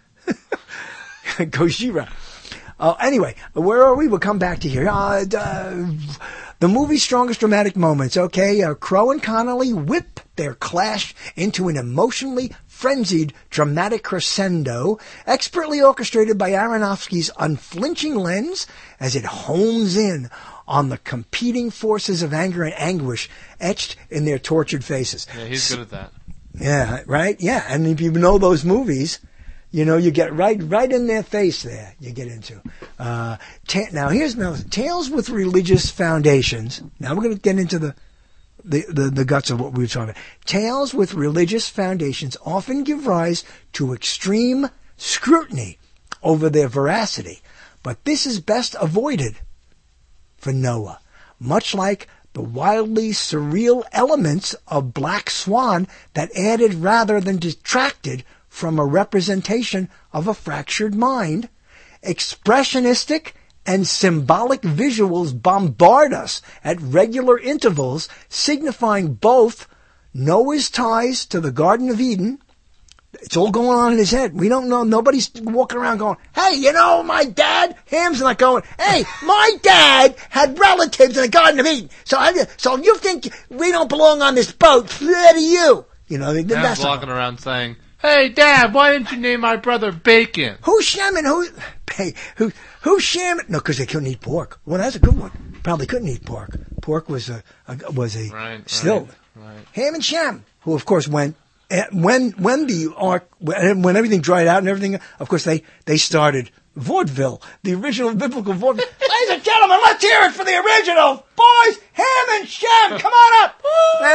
Gojira. Anyway, where are we? We'll come back to here. The movie's strongest dramatic moments, okay? Crowe and Connolly whip their clash into an emotionally frenzied dramatic crescendo, expertly orchestrated by Aronofsky's unflinching lens as it hones in on the competing forces of anger and anguish etched in their tortured faces. Yeah, he's good at that. Yeah, right? Yeah, and if you know those movies, you get right in their face there, you get into. Now, here's Tales with Religious Foundations. Now we're going to get into the guts of what we were talking about. Tales with religious foundations often give rise to extreme scrutiny over their veracity, but this is best avoided for Noah, much like the wildly surreal elements of Black Swan that added rather than detracted from a representation of a fractured mind. Expressionistic and symbolic visuals bombard us at regular intervals, signifying both Noah's ties to the Garden of Eden. It's all going on in his head. We don't know. Nobody's walking around going, hey, my dad? Ham's not going, hey, my dad had relatives in the Garden of Eden. So you think we don't belong on this boat? Flair to you. Ham's walking around saying, hey, Dad, why didn't you name my brother Bacon? Who's shamming? Who's shamming? No, because they couldn't eat pork. Well, that's a good one. Probably couldn't eat pork. Pork was a still. Right. Ham and Shem, who of course went when the ark, when everything dried out and everything. Of course they started vaudeville, the original biblical vaudeville. Ladies and gentlemen, let's hear it for the original boys. Ham and Shem, come on up.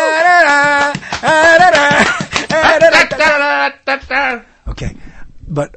Okay, but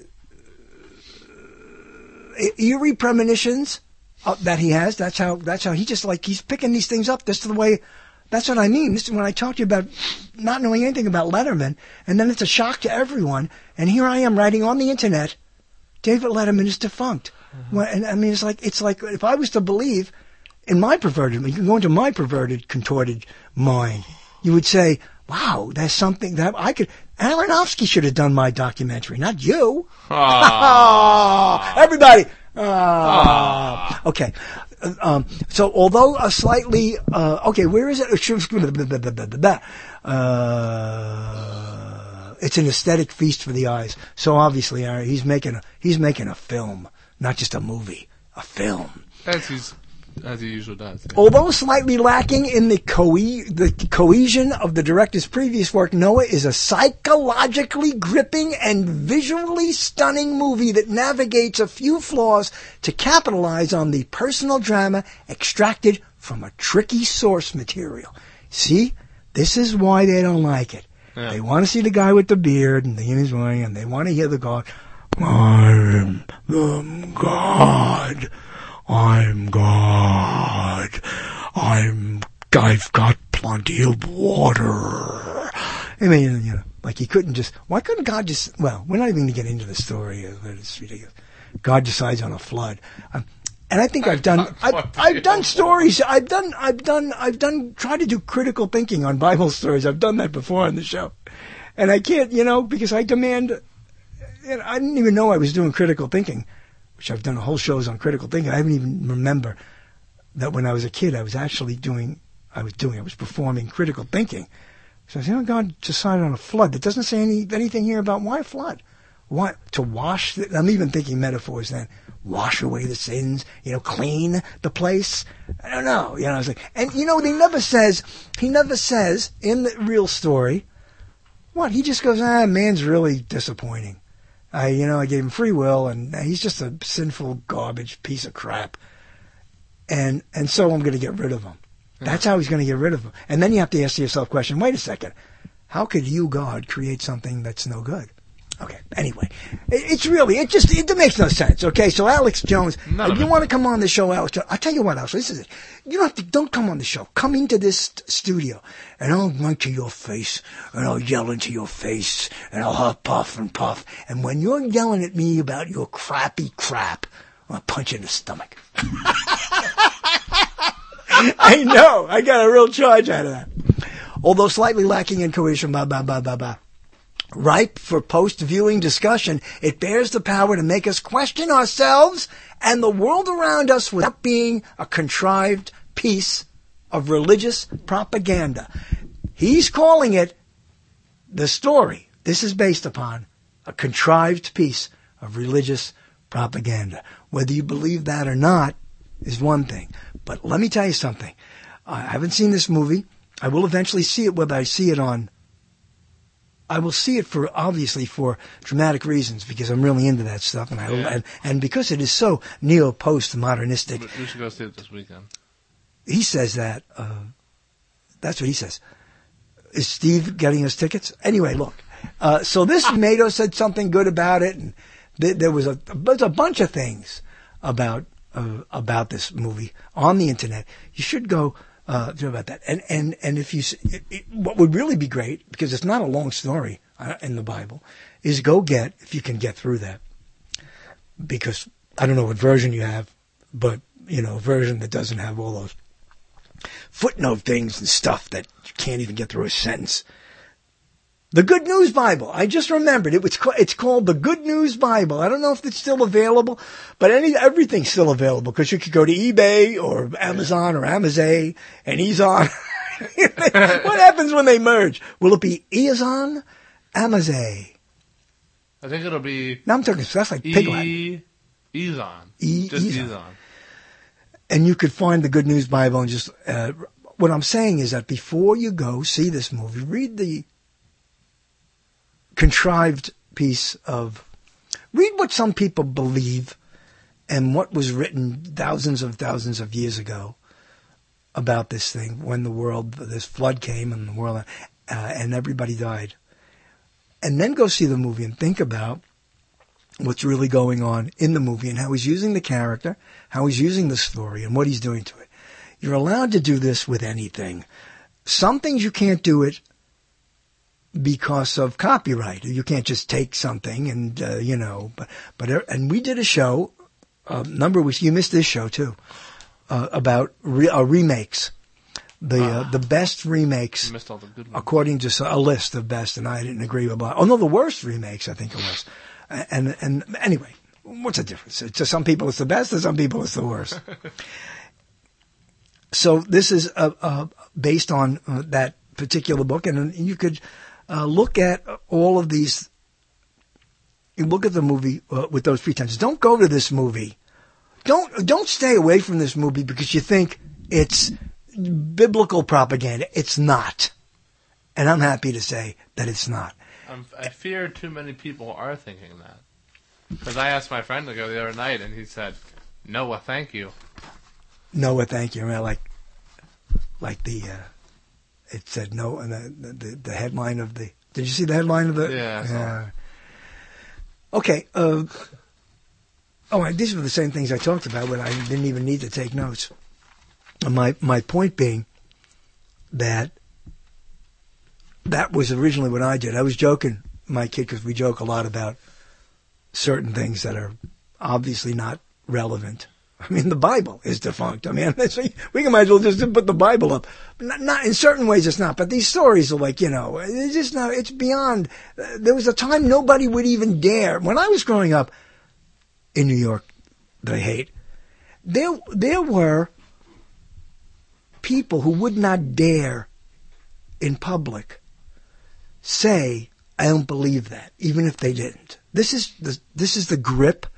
eerie premonitions that he has. That's how he just he's picking these things up. This is the way. That's what I mean. This is when I talked to you about not knowing anything about Letterman, and then it's a shock to everyone. And here I am writing on the internet, David Letterman is defunct. And I mean, it's like if I was to believe in my perverted, you can go into my perverted, contorted mind, you would say, wow, there's something that I could. Aronofsky should have done my documentary, not you. Everybody. Okay. So although a slightly, where is it? It's an aesthetic feast for the eyes. So obviously, he's making a film, not just a movie, a film. As he usually does. Yeah. Although slightly lacking in the cohesion of the director's previous work, Noah is a psychologically gripping and visually stunning movie that navigates a few flaws to capitalize on the personal drama extracted from a tricky source material. See, this is why they don't like it. Yeah. They want to see the guy with the beard and the his ring, and they want to hear the God. I'm God. I'm God. I've got plenty of water. I mean, you know, like he couldn't just, why couldn't God just, well, we're not even going to get into the story. It's ridiculous. God decides on a flood. And I think I've done stories. I've done, try to do critical thinking on Bible stories. I've done that before on the show. And I can't, you know, because I demand, you know, I didn't even know I was doing critical thinking, which I've done whole shows on critical thinking. I haven't even remember that when I was a kid, I was performing critical thinking. So I said, God decided on a flood. That doesn't say anything here about why a flood. Why? To wash, I'm even thinking metaphors then. Wash away the sins, you know, clean the place. I don't know. You know, I was like, and you know, he never says in the real story, what? He just goes, man's really disappointing. I gave him free will and he's just a sinful garbage piece of crap. And so I'm going to get rid of him. That's how he's going to get rid of him. And then you have to ask yourself the question, wait a second, how could you, God, create something that's no good? Okay, anyway, it makes no sense, okay? So Alex Jones, if you want to come on the show, Alex Jones, I'll tell you what, Alex, this is it. You don't come on the show. Come into this studio, and I'll run to your face, and I'll yell into your face, and I'll huff, puff, and puff. And when you're yelling at me about your crappy crap, I'll punch you in the stomach. I know, I got a real charge out of that. Although slightly lacking in cohesion, ripe for post-viewing discussion, it bears the power to make us question ourselves and the world around us without being a contrived piece of religious propaganda. He's calling it the story. This is based upon a contrived piece of religious propaganda. Whether you believe that or not is one thing. But let me tell you something. I haven't seen this movie. I will eventually see it, whether I see it on... I will see it for dramatic reasons, because I'm really into that stuff, and because it is so neo-post-modernistic. We should go see it this weekend. He says that. That's what he says. Is Steve getting us tickets? Anyway, look. So this tomato said something good about it, and there was a bunch of things about this movie on the internet. You should go. About that, and if what would really be great, because it's not a long story in the Bible, is if you can get through that, because I don't know what version you have, but a version that doesn't have all those footnote things and stuff that you can't even get through a sentence. The Good News Bible. I just remembered it's called the Good News Bible. I don't know if it's still available, but everything's still available, because you could go to eBay or Amazon or Amazon and Ezon. What happens when they merge? Will it be Ezon, Amazon? I think it'll be. No, I'm talking. That's like pig Latin. Ezon. Just Ezon. And you could find the Good News Bible and just. What I'm saying is that before you go see this movie, read the contrived piece read what some people believe and what was written thousands of years ago about this thing, when this flood came and the world, and everybody died. And then go see the movie and think about what's really going on in the movie and how he's using the character, how he's using the story, and what he's doing to it. You're allowed to do this with anything. Some things you can't do it because of copyright. You can't just take something and, and we did a show, you missed this show too, about remakes. The best remakes, missed all the good ones, according to a list of best, and I didn't agree with the worst remakes, I think it was. And anyway, what's the difference? To some people it's the best, to some people it's the worst. So this is based on that particular book, and you could look at all of these. You look at the movie with those pretenses. Don't go to this movie. Don't stay away from this movie because you think it's biblical propaganda. It's not, and I'm happy to say that it's not. I fear too many people are thinking that, because I asked my friend to go the other night, and he said, "Noah, thank you." Noah, thank you. Like the. It said no, and the headline of the. Did you see the headline of the? Yeah. Okay. These were the same things I talked about, but I didn't even need to take notes. My point being that was originally what I did. I was joking, my kid, because we joke a lot about certain things that are obviously not relevant. I mean, the Bible is defunct. I mean, we might as well just put the Bible up. Not in certain ways, it's not. But these stories are like, it's just not. It's beyond. There was a time nobody would even dare. When I was growing up in New York, that I hate, there were people who would not dare, in public, say, "I don't believe that," even if they didn't. This is the grip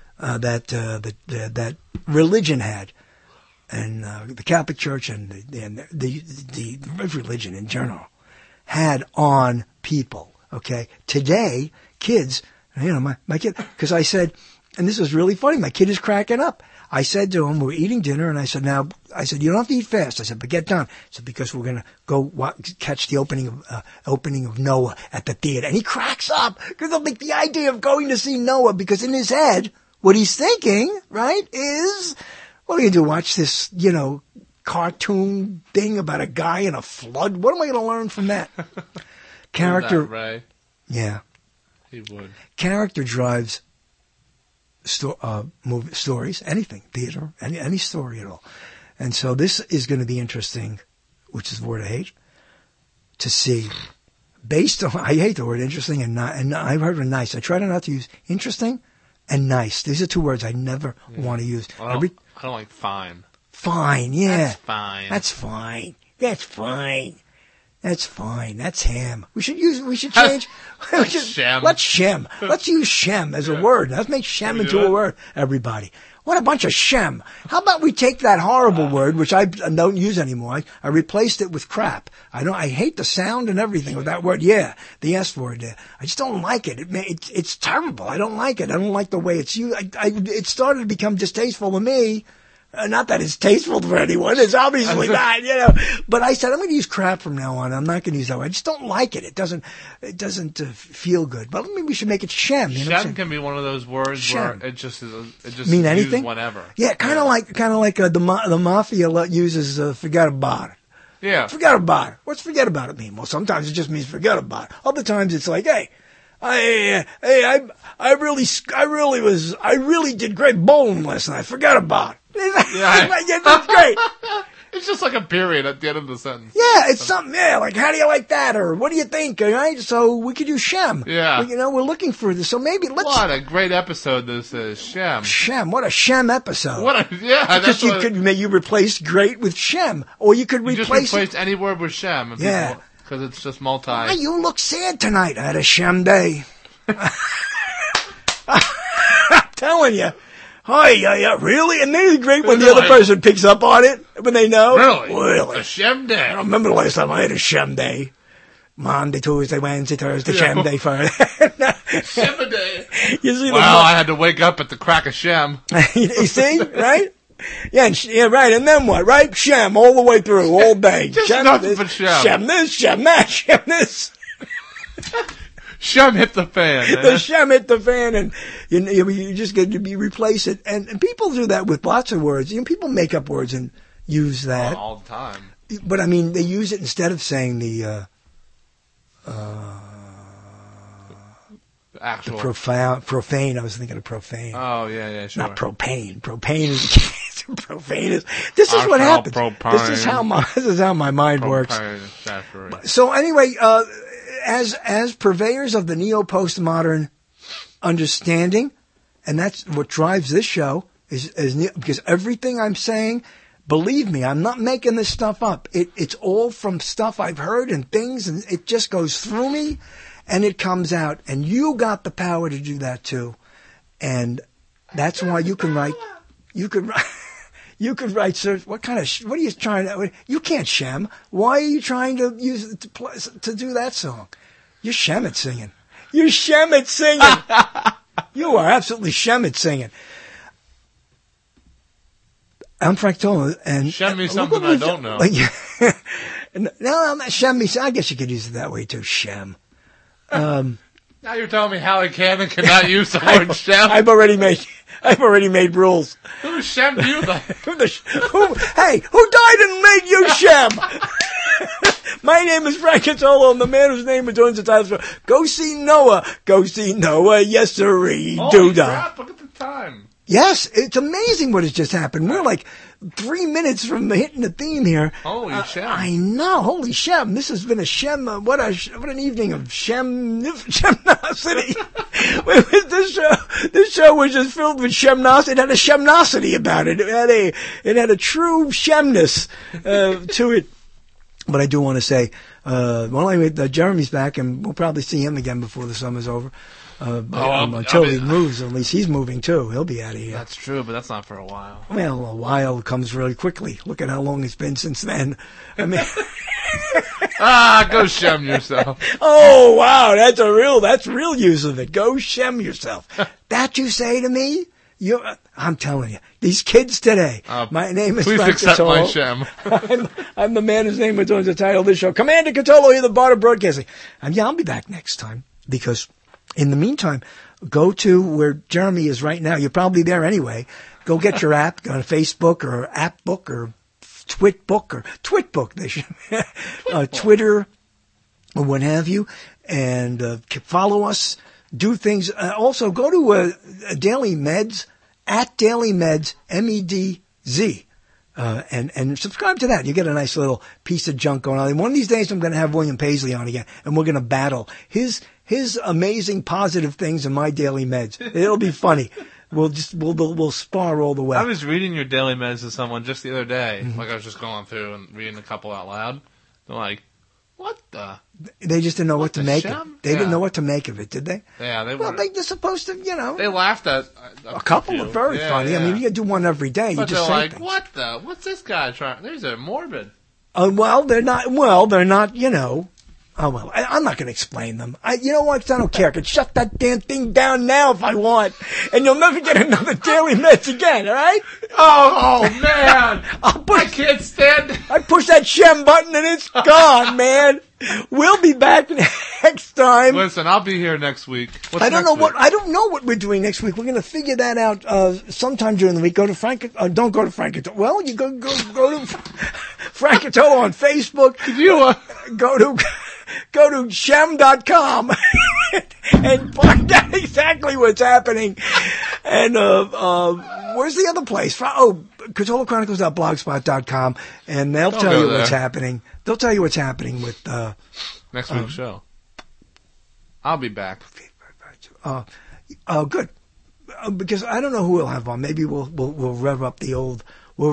that religion had, and the Catholic Church and the religion in general had on people. Okay, today kids, my kid, because I said, and this was really funny. My kid is cracking up. I said to him, we're eating dinner, and I said, you don't have to eat fast. I said, but get done. I said, because we're going to go catch the opening of Noah at the theater. And he cracks up because of the idea of going to see Noah, because in his head, what he's thinking, right, is, what are you going to do, watch this, cartoon thing about a guy in a flood? What am I going to learn from that? Character. That, Ray. Yeah. He would. Character drives movie stories, anything, theater, any story at all. And so this is going to be interesting, which is the word I hate, to see. Based on, I hate the word interesting and I've heard of nice. I try not to use interesting and nice. These are two words I never want to use. I don't like fine. Fine, yeah. That's fine. That's fine. That's fine. That's fine. That's ham. We should change. Shem. Let's shem. Let's use shem as a word. Let's make shem into a word, everybody. What a bunch of shem. How about we take that horrible word, which I don't use anymore. I replaced it with crap. I hate the sound and everything of that word. Yeah, the S word there. I just don't like it. It's terrible. I don't like it. I don't like the way it's used. It started to become distasteful to me. Not that it's tasteful for anyone. It's obviously not, But I said, I'm going to use crap from now on. I'm not going to use that word. I just don't like it. It doesn't feel good. But maybe we should make it shem. Shem can be one of those words where it just mean anything. Whenever. Yeah, kind of like the mafia uses forget about it. Yeah. Forget about it. What's forget about it mean? Well, sometimes it just means forget about it. Other times it's like, hey, I really did great bowling last night. Forget about it. Yeah. That's great. It's just like a period at the end of the sentence. Yeah, it's something, like, how do you like that? Or what do you think? Right? So we could use shem. Yeah. We're looking for this. So maybe let's... What a great episode this is, shem. Shem, what a shem episode. Because you replace great with shem. Or you could replace... any word with shem. Yeah. Because it's just multi... Why, you look sad tonight. I had a shem day. I'm telling you. Oh, yeah, really? And then it's great when the other person picks up on it, when they know. Really? A shem day. I don't remember the last time I had a shem day. Monday, Tuesday, Wednesday, Thursday, shem day, Friday. Shem a day. You see I had to wake up at the crack of shem. You see, right? Yeah, right. And then what, right? Shem all the way through, all day. Just shem nothing this, but shem. Shem this, shem that, shem this. Shem hit the fan, man. The shem hit the fan, and you just get to replace it. And people do that with lots of words. People make up words and use that all the time. But I mean, they use it instead of saying the actual profane. I was thinking of profane. Oh yeah, sure. Not propane. Propane is profane is. This is what happens. Propane. This is how my mind works. So anyway, as purveyors of the neo-postmodern understanding, and that's what drives this show, is because everything I'm saying, believe me, I'm not making this stuff up. It's all from stuff I've heard and things, and it just goes through me, and it comes out. And you got the power to do that too. And that's why you can write, sir, what are you trying to, you can't shem. Why are you trying to use it to do that song? You're shem at singing. You're shem at singing. You are absolutely shem at singing. I'm Frank Tola, and shem me something I don't know. No, I'm not shem me. I guess you could use it that way too. Shem. Now you're telling me Howie Cannon cannot use the word Shem? I've already made rules. Who Shem you though? Hey, who died and made you Shem? My name is Frank Catolo. I'm the man whose name adorns the title. Go see Noah. Go see Noah. Yes, sirree. Holy crap, look at the time. Yes, it's amazing what has just happened. We're like 3 minutes from hitting the theme here. Holy Shem. I know. Holy Shem. This has been a Shem. What an evening of Shemnosity. This show was just filled with Shemnosity. It had a Shemnosity about it. It had a true Shemness to it. But I do want to say, Jeremy's back, and we'll probably see him again before the summer's over. Until he moves, at least he's moving too. He'll be out of here. That's true, but that's not for a while. Well, a while comes really quickly. Look at how long it's been since then. I mean, go Shem yourself. Oh wow, that's real use of it. Go Shem yourself. That you say to me? I'm telling you, these kids today. My name is Please Frank accept Catolo. my Shem. I'm the man whose name adorns the title of this show. Commander Catolo here, the Bard of Broadcasting. I'll be back next time because in the meantime, go to where Jeremy is right now. You're probably there anyway. Go get your app on Facebook or AppBook or Twitbook. They should Twitter or what have you, and follow us. Do things. Also, go to Daily Meds at Daily Meds MEDZ. And subscribe to that. You get a nice little piece of junk going on. And one of these days, I'm going to have William Paisley on again, and we're going to battle his amazing positive things in my Daily Meds. It'll be funny. We'll spar all the way. I was reading your Daily Meds to someone just the other day. Mm-hmm. Like I was just going through and reading a couple out loud. They're like, "What the?" They just didn't know what to make of it. They didn't know what to make of it, did they? Yeah, they were. Well, they're supposed to, They laughed at a couple of very funny. Yeah. I mean, you can do one every day. But you just they're say like, things. "What the? What's this guy trying?" These are morbid. Well, they're not. Oh, well, I'm not going to explain them. You know what? I don't care. I could shut that damn thing down now if I want. And you'll never get another Daily Meds again, all right? Oh man. I can't stand it. I push that Shem button and it's gone, man. We'll be back next time. Listen, I'll be here next week. I don't know what we're doing next week. We're going to figure that out sometime during the week. Go to Frank. Don't go to Frank Catolo. Well, you go to Frank Catolo on Facebook. Go to Shem.com and find out exactly what's happening. And where's the other place? CatoloChronicles.blogspot.com, and they'll tell you what's happening. They'll tell you what's happening with next week's show. I'll be back. Good. Because I don't know who we'll have on. Maybe we'll rev up the old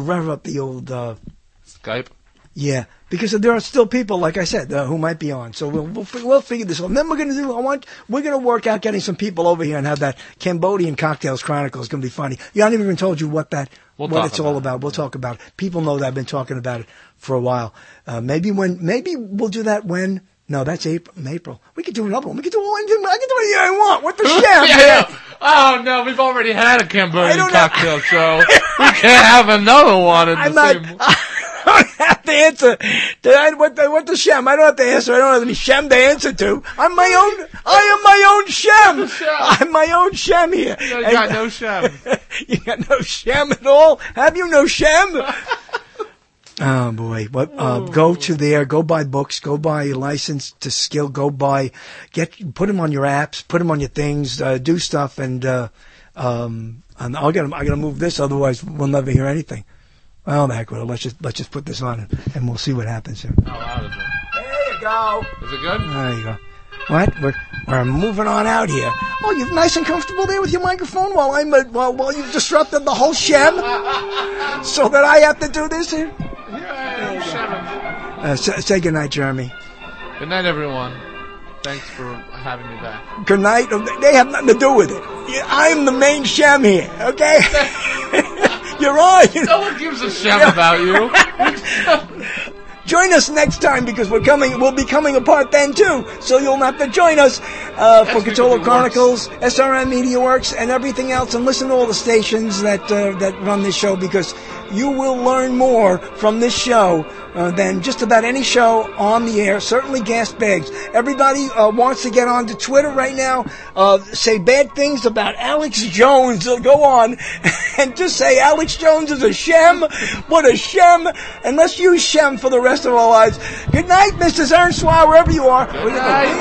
Skype. Yeah, because there are still people, like I said, who might be on. So we'll figure this out. And then we're going to work out getting some people over here and have that Cambodian Cocktails Chronicle. It's going to be funny. I haven't even told you what it's all about. We'll talk about it. People know that I've been talking about it for a while. Maybe we'll do that when. No, that's April. We could do another one. I can do anything I want. What the shit? Yeah. Oh no, we've already had a Cambodian cocktail show. We can't have another one. I don't have to answer. What the Shem? I don't have to answer. I don't have any Shem to answer to. I am my own Shem. I'm my own Shem here. No, you got no Shem. You got no Shem at all? Have you no Shem? Oh boy! Go to there. Go buy books. Go buy License to Skill. Go buy. Put them on your apps. Put them on your things. Do stuff. And I gotta move this. Otherwise, we'll never hear anything. Well, the heck with it. Let's just put this on and we'll see what happens here. How loud is it? There you go. Is it good? There you go. What? We're moving on out here. Oh, you're nice and comfortable there with your microphone while you've disrupted the whole Shem, so that I have to do this here. Say good night, Jeremy. Good night, everyone. Thanks for having me back. Good night. They have nothing to do with it. I'm the main Shem here. Okay. You're on. No one gives a Shem about you. Join us next time because we'll be coming apart then too. So you'll have to join us for Catolo Chronicles, SRM Media Works, and everything else, and listen to all the stations that run this show because you will learn more from this show than just about any show on the air. Certainly Gas Bags. Everybody wants to get onto Twitter right now, say bad things about Alex Jones. Go on and just say Alex Jones is a shem. What a shem. And let's use shem for the rest of our lives. Good night, Mr. Zernswa, wherever you are. Good night.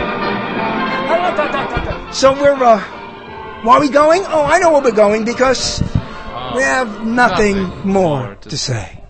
So we're, why are we going? Oh, I know where we're going because we have nothing more to say.